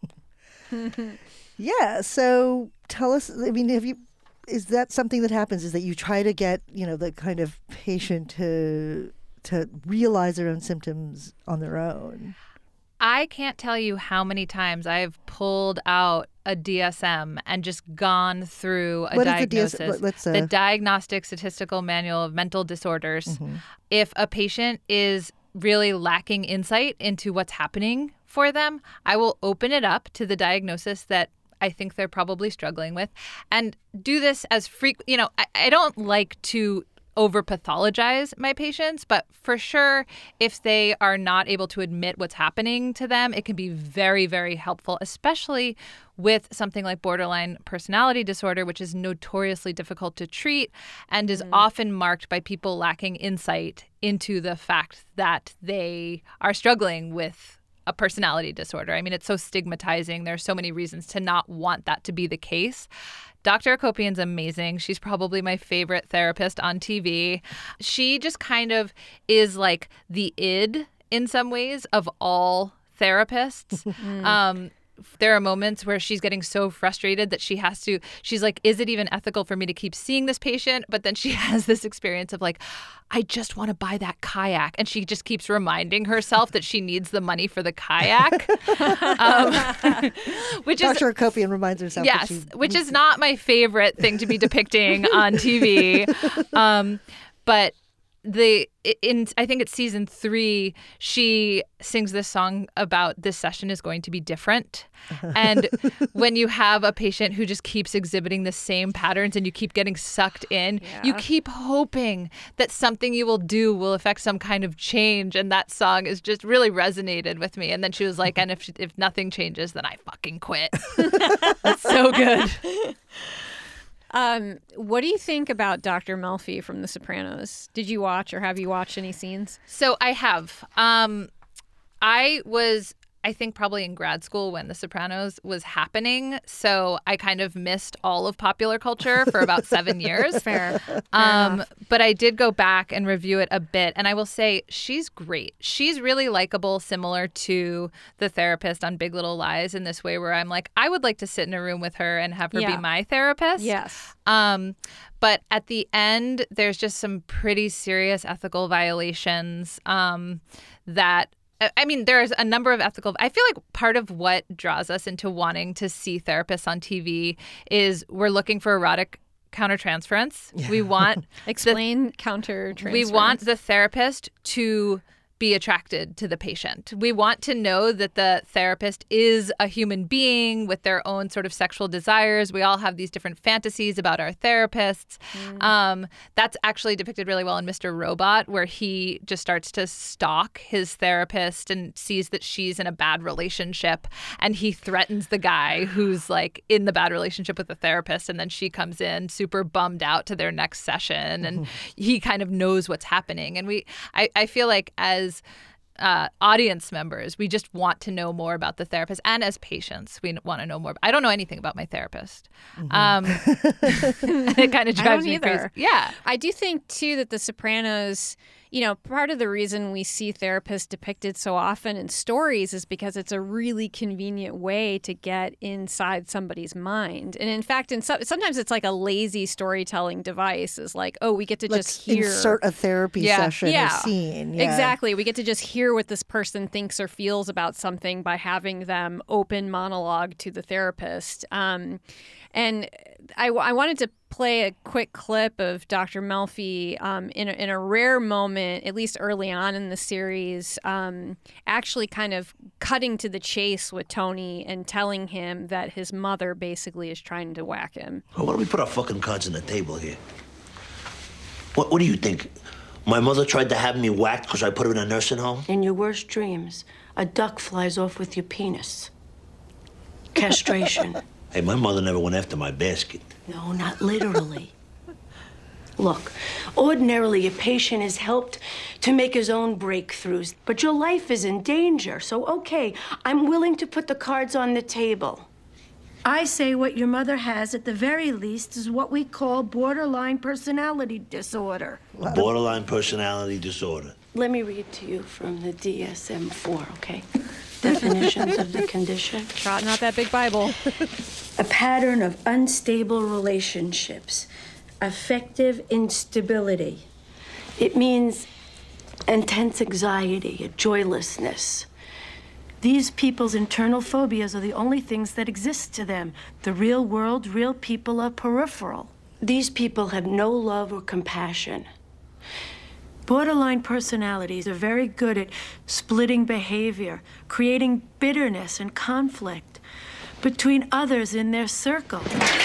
S1: Yeah, so tell us, I mean, is that something that happens, is that you try to get, you know, the kind of patient to realize their own symptoms on their own?
S3: I can't tell you how many times I've pulled out a DSM and just gone through a diagnosis. The Diagnostic Statistical Manual of Mental Disorders. Mm-hmm. If a patient is really lacking insight into what's happening for them, I will open it up to the diagnosis that I think they're probably struggling with and do this as frequent. You know, I don't like to over-pathologize my patients, but for sure, if they are not able to admit what's happening to them, it can be very, very helpful, especially with something like borderline personality disorder, which is notoriously difficult to treat and is often marked by people lacking insight into the fact that they are struggling with a personality disorder. I mean, it's so stigmatizing. There are so many reasons to not want that to be the case. Dr. Akopian's amazing. She's probably my favorite therapist on TV. She just kind of is like the id in some ways of all therapists. There are moments where she's getting so frustrated that she's like, is it even ethical for me to keep seeing this patient? But then she has this experience of like, I just want to buy that kayak. And she just keeps reminding herself that she needs the money for the kayak. Which
S1: Dr. Akopian reminds herself.
S3: Yes, which is not my favorite thing to be depicting on TV. But I think it's season 3, she sings this song about this session is going to be different. And when you have a patient who just keeps exhibiting the same patterns and you keep getting sucked in, you keep hoping that something you will do will affect some kind of change. And that song is just really resonated with me. And then she was like, and if nothing changes, then I fucking quit. That's so good.
S2: What do you think about Dr. Melfi from The Sopranos? Did you watch or have you watched any scenes?
S3: So I have. I was, I think, probably in grad school when The Sopranos was happening. So I kind of missed all of popular culture for about 7 years.
S2: Fair
S3: but I did go back and review it a bit. And I will say she's great. She's really likable, similar to the therapist on Big Little Lies in this way where I'm like, I would like to sit in a room with her and have her be my therapist.
S2: Yes.
S3: But at the end, there's just some pretty serious ethical violations that I mean, there's a number of ethical. I feel like part of what draws us into wanting to see therapists on TV is we're looking for erotic countertransference.
S1: Yeah.
S3: We want
S2: Explain countertransference.
S3: We want the therapist to be attracted to the patient. We want to know that the therapist is a human being with their own sort of sexual desires. We all have these different fantasies about our therapists. That's actually depicted really well in Mr. Robot, where he just starts to stalk his therapist and sees that she's in a bad relationship, and he threatens the guy who's like in the bad relationship with the therapist, and then she comes in super bummed out to their next session, and he kind of knows what's happening. And I feel like as audience members, we just want to know more about the therapist, and as patients, we want to know more. I don't know anything about my therapist. It kind of drives me crazy. Yeah,
S2: I do think too that The Sopranos, you know, part of the reason we see therapists depicted so often in stories is because it's a really convenient way to get inside somebody's mind. And in fact, sometimes it's like a lazy storytelling device. Is like, oh, we get to just hear,
S1: insert a therapy session or scene. Yeah.
S2: Exactly. We get to just hear what this person thinks or feels about something by having them open monologue to the therapist. And I wanted to play a quick clip of Dr. Melfi in a rare moment, at least early on in the series, actually kind of cutting to the chase with Tony and telling him that his mother basically is trying to whack him.
S14: Well, why don't we put our fucking cards on the table here? What do you think? My mother tried to have me whacked because I put her in a nursing home?
S5: In your worst dreams, a duck flies off with your penis. Castration.
S14: Hey, my mother never went after my basket.
S5: No, not literally. Look, ordinarily a patient is helped to make his own breakthroughs, but your life is in danger. So, okay, I'm willing to put the cards on the table. I say what your mother has, at the very least, is what we call borderline personality disorder.
S14: Borderline personality disorder.
S5: Let me read to you from the DSM-4, okay? Definitions of the condition.
S2: Not that big Bible.
S5: A pattern of unstable relationships, affective instability. It means intense anxiety, a joylessness. These people's internal phobias are the only things that exist to them. The real world, real people are peripheral. These people have no love or compassion. Borderline personalities are very good at splitting behavior, creating bitterness and conflict between others in their circle.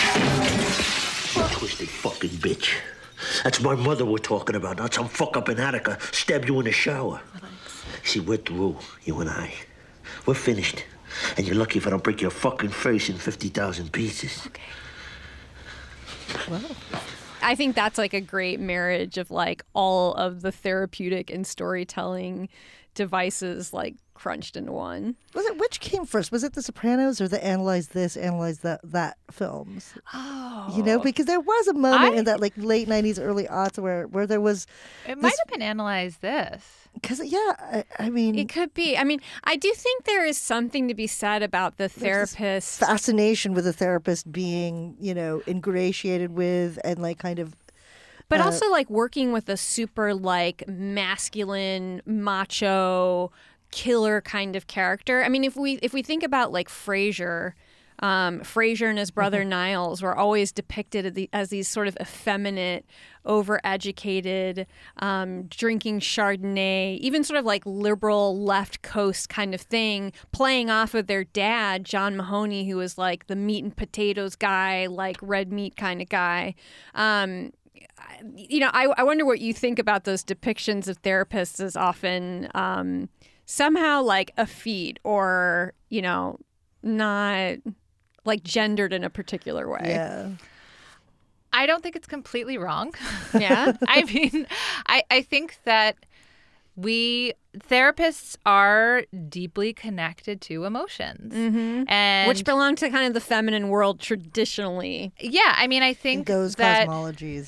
S14: You twisted fucking bitch. That's my mother we're talking about, not some fuck up in Attica stabbed you in the shower. See, we're through, you and I. We're finished. And you're lucky if I don't break your fucking face in 50,000 pieces.
S5: Okay.
S2: Well, I think that's like a great marriage of like all of the therapeutic and storytelling devices like crunched into one.
S1: Which came first? Was it The Sopranos or the Analyze This, Analyze That films?
S3: Oh.
S1: You know, because there was a moment in that like late 90s, early aughts where there was...
S3: It might have been Analyze This.
S1: Because, yeah, I mean...
S2: It could be. I mean, I do think there is something to be said about the therapist.
S1: Fascination with a therapist being, you know, ingratiated with and like kind of...
S2: But also like working with a super like masculine, macho, killer kind of character. I mean, if we think about like Frasier, Frasier and his brother Niles were always depicted as these sort of effeminate, overeducated, drinking Chardonnay, even sort of like liberal left coast kind of thing, playing off of their dad, John Mahoney, who was like the meat and potatoes guy, like red meat kind of guy. You know, I wonder what you think about those depictions of therapists as often somehow like effete or, you know, not like gendered in a particular way.
S1: Yeah.
S3: I don't think it's completely wrong.
S2: Yeah.
S3: I mean, I think that therapists are deeply connected to emotions, and
S2: which belong to kind of the feminine world traditionally.
S3: Yeah, I mean, I think
S1: in those
S3: that
S1: cosmologies.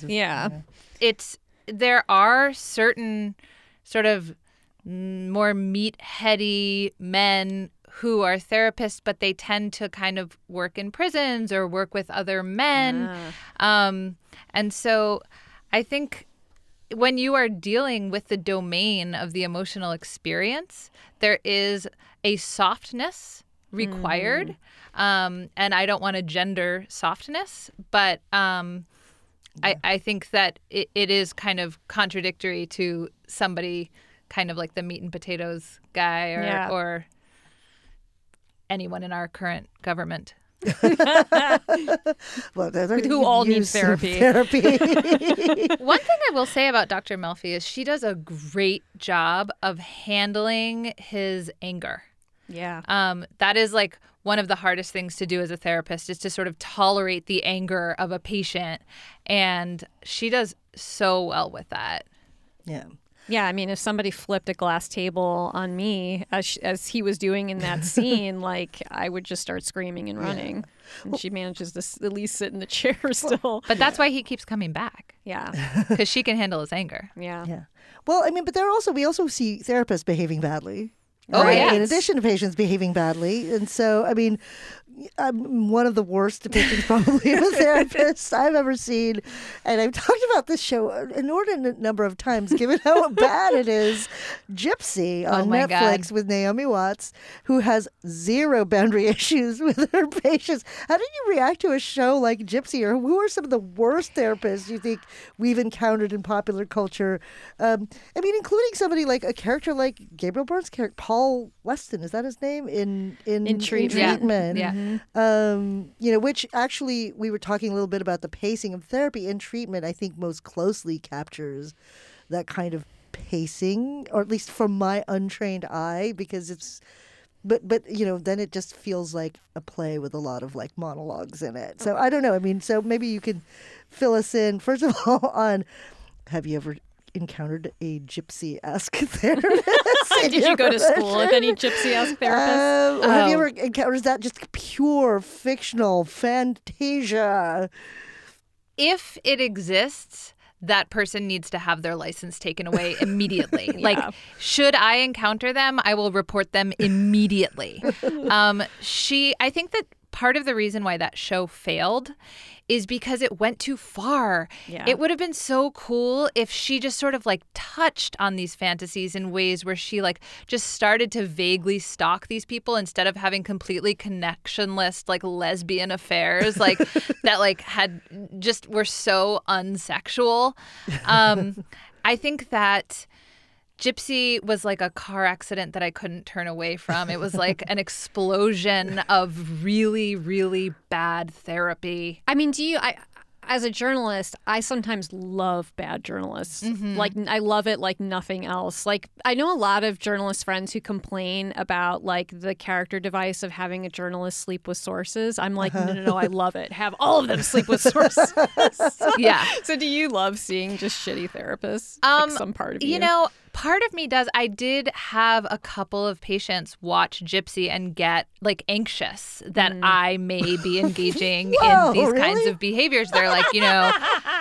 S3: There are certain sort of more meatheady men who are therapists, but they tend to kind of work in prisons or work with other men, and so I think when you are dealing with the domain of the emotional experience, there is a softness required. And I don't want to gender softness, but I think that it is kind of contradictory to somebody kind of like the meat and potatoes guy or anyone in our current government.
S1: Well,
S2: who all need therapy.
S3: One thing I will say about Dr. Melfi is she does a great job of handling his anger.
S2: Yeah.
S3: That is like one of the hardest things to do as a therapist, is to sort of tolerate the anger of a patient. And she does so well with that.
S1: Yeah.
S2: Yeah, I mean, if somebody flipped a glass table on me as he was doing in that scene, like, I would just start screaming and running. Yeah. And she manages to at least sit in the chair still.
S3: But that's why he keeps coming back.
S2: Yeah.
S3: Because she can handle his anger.
S2: Yeah.
S1: Well, I mean, but we also see therapists behaving badly.
S3: Oh,
S1: right?
S3: yeah.
S1: In addition to patients behaving badly. And so, I mean, I'm one of the worst depictions probably of a therapist I've ever seen. And I've talked about this show an inordinate number of times, given how bad it is. Gypsy on Netflix with Naomi Watts, who has zero boundary issues with her patients. How did you react to a show like Gypsy? Or who are some of the worst therapists you think we've encountered in popular culture? I mean, including somebody like a character like Gabriel Byrne's character, Paul Weston, is that his name? In Treatment.
S3: Yeah.
S1: You know, which actually we were talking a little bit about the pacing of therapy. In Treatment, I think most closely captures that kind of pacing, or at least from my untrained eye, because it's, but you know, then it just feels like a play with a lot of like monologues in it. So I don't know. I mean, so maybe you can fill us in, first of all, on, have you ever encountered a gypsy-esque therapist?
S2: Did you go to school with any gypsy-esque therapists?
S1: Have you ever encountered, is that just pure fictional fantasia?
S3: If it exists, that person needs to have their license taken away immediately.
S2: Yeah.
S3: Like, should I encounter them, I will report them immediately. I think that part of the reason why that show failed is because it went too far.
S2: Yeah.
S3: It would have been so cool if she just sort of like touched on these fantasies in ways where she like just started to vaguely stalk these people instead of having completely connectionless like lesbian affairs like that like had just were so unsexual. I think that Gypsy was like a car accident that I couldn't turn away from. It was like an explosion of really, really bad therapy.
S2: I mean, as a journalist, I sometimes love bad journalists.
S3: Mm-hmm.
S2: Like, I love it like nothing else. Like, I know a lot of journalist friends who complain about like the character device of having a journalist sleep with sources. I'm like, no, I love it. Have all of them sleep with sources.
S3: Yeah.
S2: So do you love seeing just shitty therapists? Like some part of you?
S3: You know, part of me does. I did have a couple of patients watch Gypsy and get like anxious that I may be engaging in these kinds of behaviors. They're like, you know,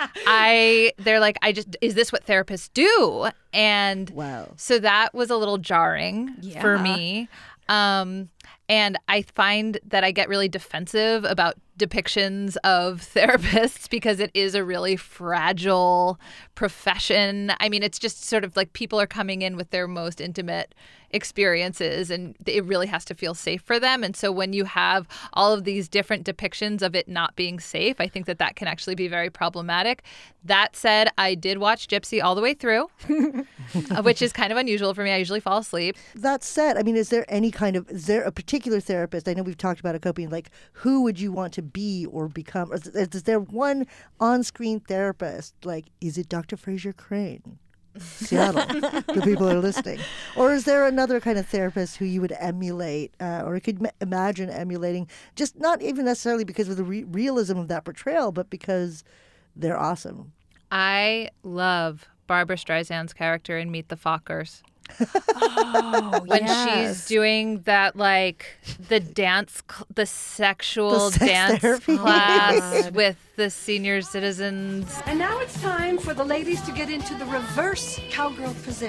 S3: is this what therapists do? And so that was a little jarring for me. And I find that I get really defensive about depictions of therapists because it is a really fragile profession. I mean, it's just sort of like people are coming in with their most intimate experiences and it really has to feel safe for them. And so when you have all of these different depictions of it not being safe, I think that that can actually be very problematic. That said, I did watch Gypsy all the way through, which is kind of unusual for me. I usually fall asleep.
S1: That said, I mean, is there a particular therapist? I know we've talked about Acopian, like who would you want to be or become? Is there one on-screen therapist? Like, is it Dr. Fraser Crane? Seattle, the people are listening. Or is there another kind of therapist who you would emulate or could imagine emulating, just not even necessarily because of the realism of that portrayal, but because they're awesome?
S3: I love Barbara Streisand's character in Meet the Fockers. When she's doing that, like the sexual dance
S1: therapy
S3: class with the senior citizens.
S15: And now it's time for the ladies to get into the reverse cowgirl position.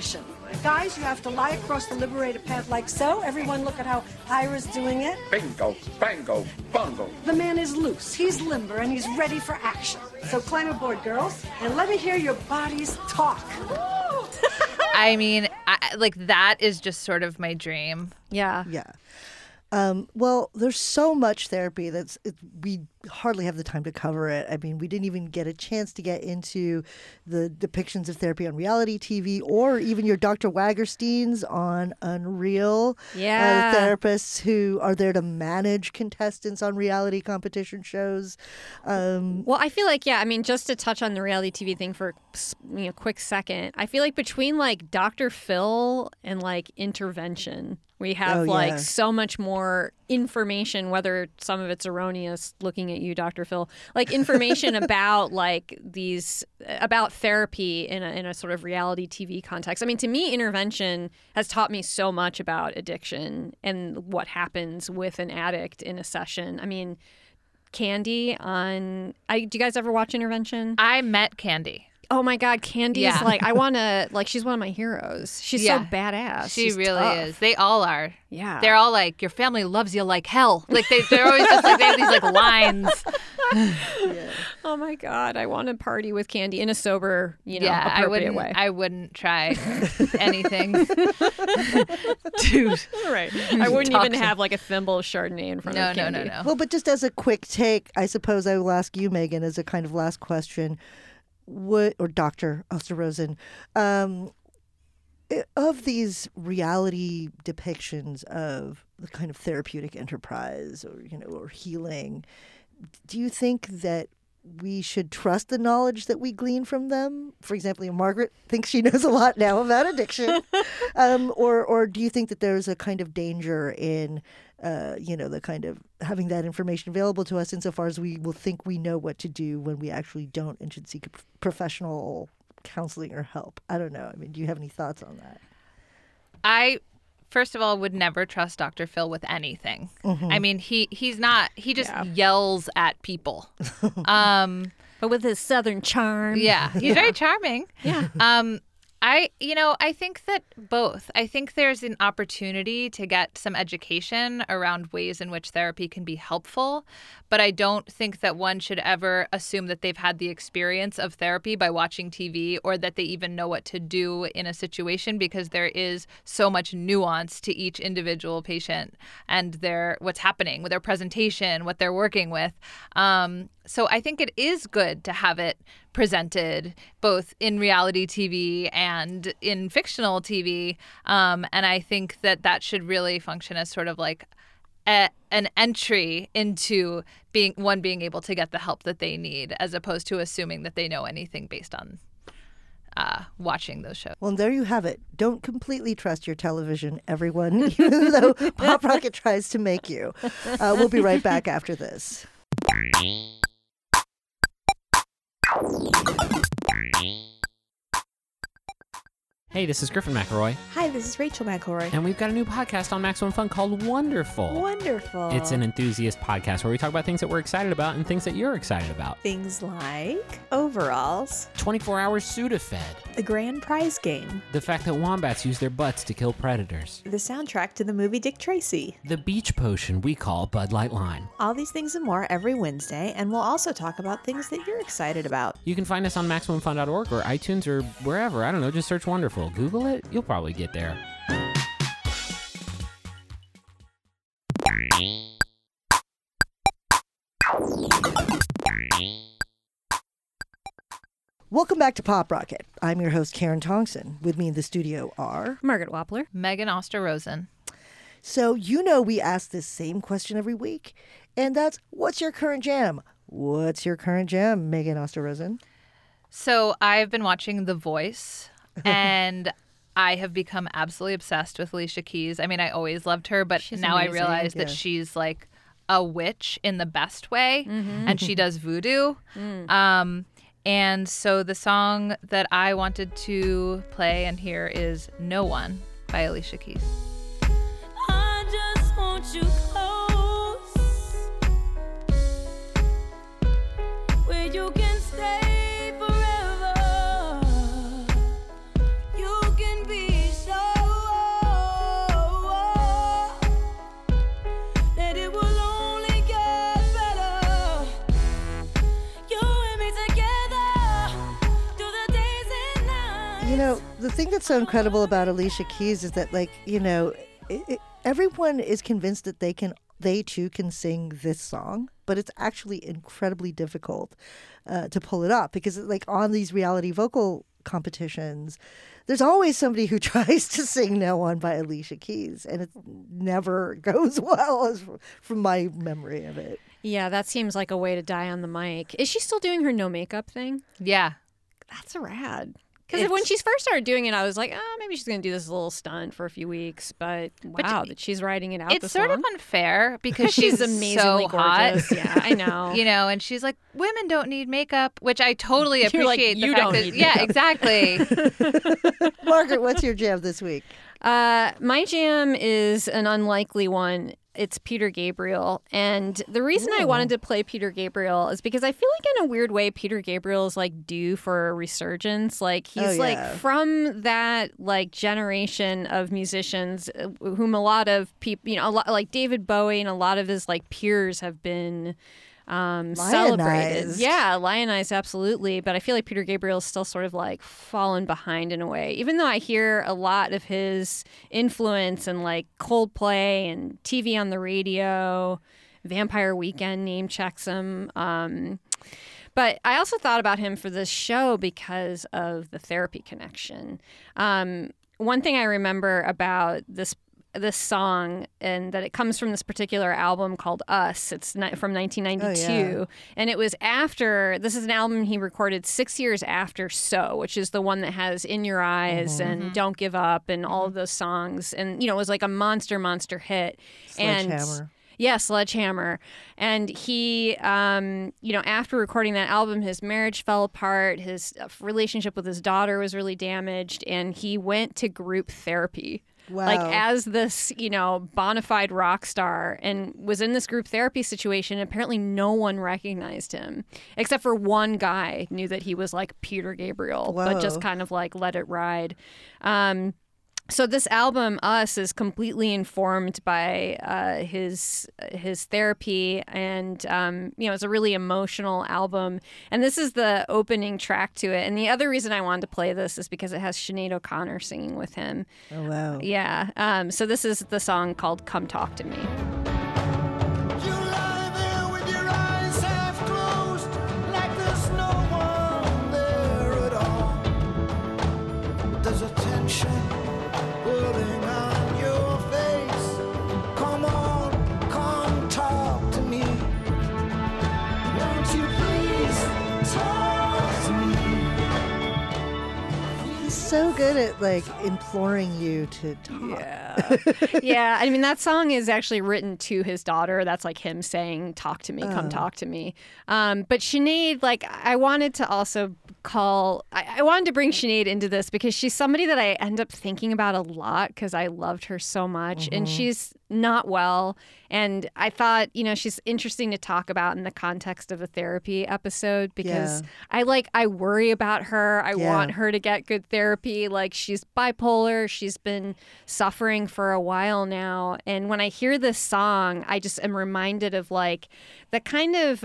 S15: Guys, you have to lie across the liberator path like so. Everyone look at how Ira's doing it.
S16: Bingo, bango, bungo.
S15: The man is loose, he's limber, and he's ready for action. So climb aboard, girls, and let me hear your bodies talk.
S3: I mean, that is just sort of my dream.
S2: Yeah.
S1: Yeah. Well, there's so much therapy we hardly have the time to cover it. I mean, we didn't even get a chance to get into the depictions of therapy on reality TV or even your Dr. Wagersteins on Unreal.
S2: Yeah.
S1: The therapists who are there to manage contestants on reality competition shows.
S2: Well, I feel like, just to touch on the reality TV thing for a quick second, I feel like between like Dr. Phil and like Intervention, we have so much more information, whether some of it's erroneous, looking at you, Dr. Phil, like information about about therapy in a sort of reality TV context. I mean, to me, Intervention has taught me so much about addiction and what happens with an addict in a session. I mean, Candy do you guys ever watch Intervention?
S3: I met Candy.
S2: Oh my God, Candy is she's one of my heroes. She's so badass.
S3: She's really
S2: tough.
S3: is. They all are.
S2: Yeah.
S3: They're all like, your family loves you like hell. Like they're always just like, they have these like lines.
S2: Yeah. Oh my God, I want to party with Candy in a sober, appropriate way.
S3: I wouldn't try anything. Dude.
S2: Right. I wouldn't even have like a thimble of Chardonnay in front of Candy.
S3: No.
S1: Well, but just as a quick take, I suppose I will ask you, Megan, as a kind of last question. Or Dr. Osterrosen, of these reality depictions of the kind of therapeutic enterprise or healing, do you think that we should trust the knowledge that we glean from them? For example, Margaret thinks she knows a lot now about addiction. Or do you think that there's a kind of danger in the kind of having that information available to us insofar as we will think we know what to do when we actually don't and should seek professional counseling or help? I don't know. I mean, do you have any thoughts on that?
S3: I, first of all, would never trust Dr. Phil with anything. Mm-hmm. I mean, he just yells at people.
S2: But with his southern charm.
S3: Yeah, he's very charming.
S2: Yeah.
S3: I think that both. I think there's an opportunity to get some education around ways in which therapy can be helpful, but I don't think that one should ever assume that they've had the experience of therapy by watching TV or that they even know what to do in a situation, because there is so much nuance to each individual patient and what's happening with their presentation, what they're working with. So I think it is good to have it presented both in reality TV and in fictional TV. And I think that should really function as sort of like an entry into being able to get the help that they need, as opposed to assuming that they know anything based on watching those shows.
S1: Well, and there you have it. Don't completely trust your television, everyone, even though Pop Rocket tries to make you. We'll be right back after this.
S17: Hey, this is Griffin McElroy.
S18: Hi, this is Rachel McElroy.
S17: And we've got a new podcast on Maximum Fun called Wonderful.
S18: Wonderful.
S17: It's an enthusiast podcast where we talk about things that we're excited about and things that you're excited about.
S18: Things like overalls,
S17: 24 hours Sudafed,
S18: the grand prize game,
S17: the fact that wombats use their butts to kill predators,
S18: the soundtrack to the movie Dick Tracy,
S17: the beach potion we call Bud Light Lime.
S18: All these things and more every Wednesday, and we'll also talk about things that you're excited about.
S17: You can find us on MaximumFun.org or iTunes or wherever. I don't know, just search Wonderful. Google it, you'll probably get there.
S1: Welcome back to Pop Rocket. I'm your host, Karen Tongson. With me in the studio are
S2: Margaret Wappler,
S3: Megan Osterrosen.
S1: So we ask this same question every week, and that's, what's your current jam? What's your current jam, Megan Osterrosen?
S3: So I've been watching The Voice, and I have become absolutely obsessed with Alicia Keys. I mean, I always loved her, but
S2: she's
S3: now
S2: amazing,
S3: I realize that she's like a witch in the best way, and she does voodoo. And so the song that I wanted to play and hear is No One by Alicia Keys.
S19: I just want you close, where you can stay forever. You can be
S1: The thing that's so incredible about Alicia Keys is that, like, you know, everyone is convinced that they too can sing this song, but it's actually incredibly difficult to pull it off because, like, on these reality vocal competitions, there's always somebody who tries to sing No One by Alicia Keys, and it never goes well, as from my memory of it.
S2: Yeah, that seems like a way to die on the mic. Is she still doing her no makeup thing?
S3: Yeah.
S2: That's rad. Because when she first started doing it, I was like, oh, maybe she's going to do this little stunt for a few weeks. But wow, that she's writing it out
S3: It's
S2: this
S3: sort
S2: long.
S3: of unfair because
S2: She's
S3: she's
S2: amazingly
S3: so hot.
S2: gorgeous. Yeah, I know.
S3: You know, and she's like, women don't need makeup, which I totally
S2: You're like,
S3: appreciate.
S2: you
S3: the fact
S2: don't
S3: that,
S2: need
S3: yeah,
S2: makeup.
S3: exactly.
S1: Margaret, what's your jam this week?
S2: My jam is an unlikely one. It's Peter Gabriel. And the reason I wanted to play Peter Gabriel is because I feel like in a weird way, Peter Gabriel is like due for a resurgence. Like he's like from that like generation of musicians whom a lot of people, you know, a lot like David Bowie and a lot of his like peers have been celebrated. Yeah, lionized, absolutely. But I feel like Peter Gabriel is still sort of like fallen behind in a way. Even though I hear a lot of his influence in like Coldplay and TV on the radio, Vampire Weekend name checks him. But I also thought about him for this show because of the therapy connection. One thing I remember about this song, and that it comes from this particular album called Us. It's from 1992. And it was after, this is an album he recorded 6 years after So, which is the one that has In Your Eyes and Don't Give Up and all of those songs. And, you know, it was like a monster hit.
S1: Sledgehammer.
S2: Yeah, Sledgehammer. And he, you know, after recording that album, his marriage fell apart. His relationship with his daughter was really damaged. And he went to group therapy.
S1: Wow.
S2: Like as this, you know, bona fide rock star, and was in this group therapy situation. Apparently no one recognized him except for one guy knew that he was like Peter Gabriel, but just kind of like let it ride. So this album, Us, is completely informed by his therapy, and you know, it's a really emotional album. And this is the opening track to it. And the other reason I wanted to play this is because it has Sinead O'Connor singing with him.
S1: Oh wow!
S2: Yeah. So this is the song called "Come Talk to Me."
S19: There's a tension building on your face. Come on, come talk to me. Won't you please talk to me?
S1: He's so good at like imploring you to talk.
S2: Yeah. I mean, that song is actually written to his daughter. That's like him saying, talk to me, come talk to me. But Sinead, like, I wanted to also I wanted to bring Sinead into this because she's somebody that I end up thinking about a lot because I loved her so much. And she's not well. And I thought, you know, she's interesting to talk about in the context of a therapy episode because I worry about her. I want her to get good therapy. Like, she's bipolar. She's been suffering for a while now. And when I hear this song, I just am reminded of like the kind of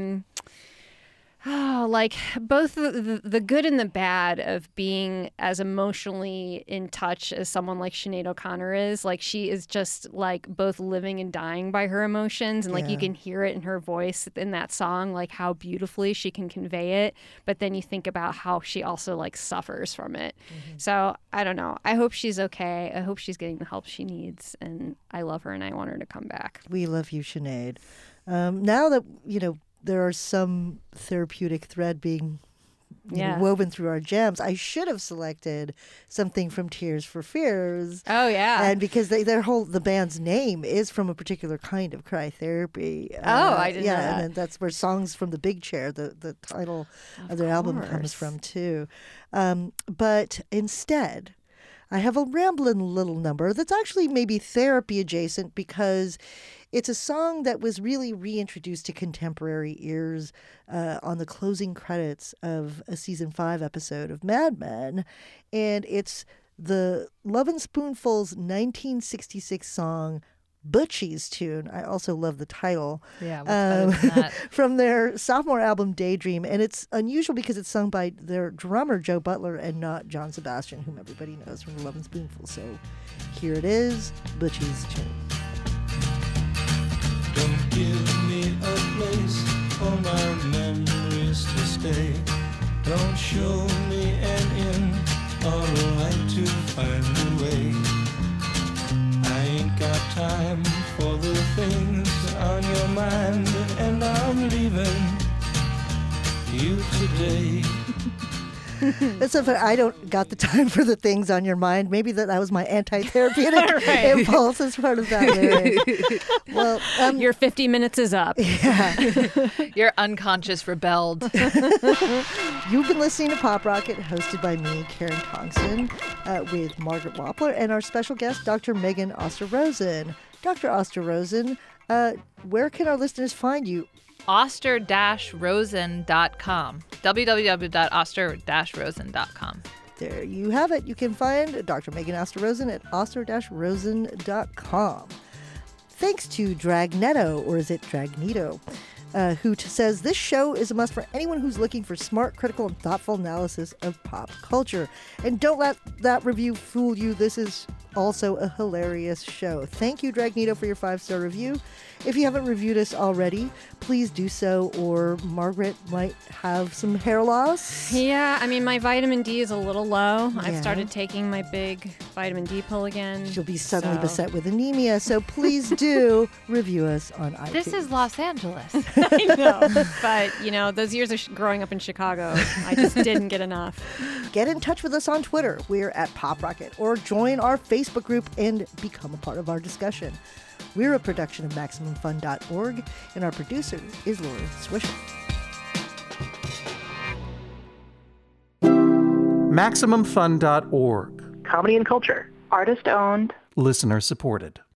S2: like both the good and the bad of being as emotionally in touch as someone like Sinead O'Connor is. Like, she is just like both living and dying by her emotions. And like you can hear it in her voice in that song, like how beautifully she can convey it. But then you think about how she also like suffers from it. So I don't know. I hope she's okay. I hope she's getting the help she needs. And I love her and I want her to come back.
S1: We love you, Sinead. Now that, you know, there are some therapeutic thread being woven through our jams, I should have selected something from Tears for Fears.
S2: Oh yeah,
S1: and because the band's name is from a particular kind of cry therapy.
S2: I didn't know that.
S1: And then that's where Songs from the Big Chair, the title of their album, comes from too. But instead, I have a rambling little number that's actually maybe therapy adjacent because it's a song that was really reintroduced to contemporary ears on the closing credits of a season 5 episode of Mad Men. And it's the Lovin' Spoonful's 1966 song, Butchie's tune. I also love the title.
S3: Yeah, what's better than that?
S1: From their sophomore album, Daydream. And it's unusual because it's sung by their drummer, Joe Butler, and not John Sebastian, whom everybody knows from Love and Spoonful. So here it is, Butchie's tune.
S19: Don't give me a place for my memories to stay. Don't show me an end or a light to find a way. I ain't got time for the things on your mind, and I'm leaving you today.
S1: That's so funny. I don't got the time for the things on your mind. Maybe that was my anti-therapeutic impulse as part of that lyric. Well,
S2: your 50 minutes is up.
S1: Yeah.
S3: Your unconscious rebelled.
S1: You've been listening to Pop Rocket, hosted by me, Karen Tongson, with Margaret Wappler and our special guest, Dr. Megan Oster-Rosen. Dr. Oster-Rosen, where can our listeners find you?
S3: Oster-Rosen.com. www.oster-rosen.com.
S1: There you have it. You can find Dr. Megan Oster-Rosen at oster-rosen.com. Thanks to Dragnetto, or is it Dragnito, who says this show is a must for anyone who's looking for smart, critical, and thoughtful analysis of pop culture. And don't let that review fool you. This is also a hilarious show. Thank you, Dragnito, for your 5-star review. If you haven't reviewed us already, please do so, or Margaret might have some hair loss.
S2: Yeah, I mean, my vitamin D is a little low.
S1: Yeah.
S2: I've started taking my big vitamin D pill again.
S1: She'll be suddenly beset with anemia, so please do review us on iTunes.
S3: This is Los Angeles.
S2: I know, but, those years of growing up in Chicago, I just didn't get enough.
S1: Get in touch with us on Twitter. We're at Pop Rocket, or join our Facebook group and become a part of our discussion. We're a production of MaximumFun.org, and our producer is Lauren Swisher.
S20: MaximumFun.org.
S6: Comedy and culture. Artist owned.
S20: Listener supported.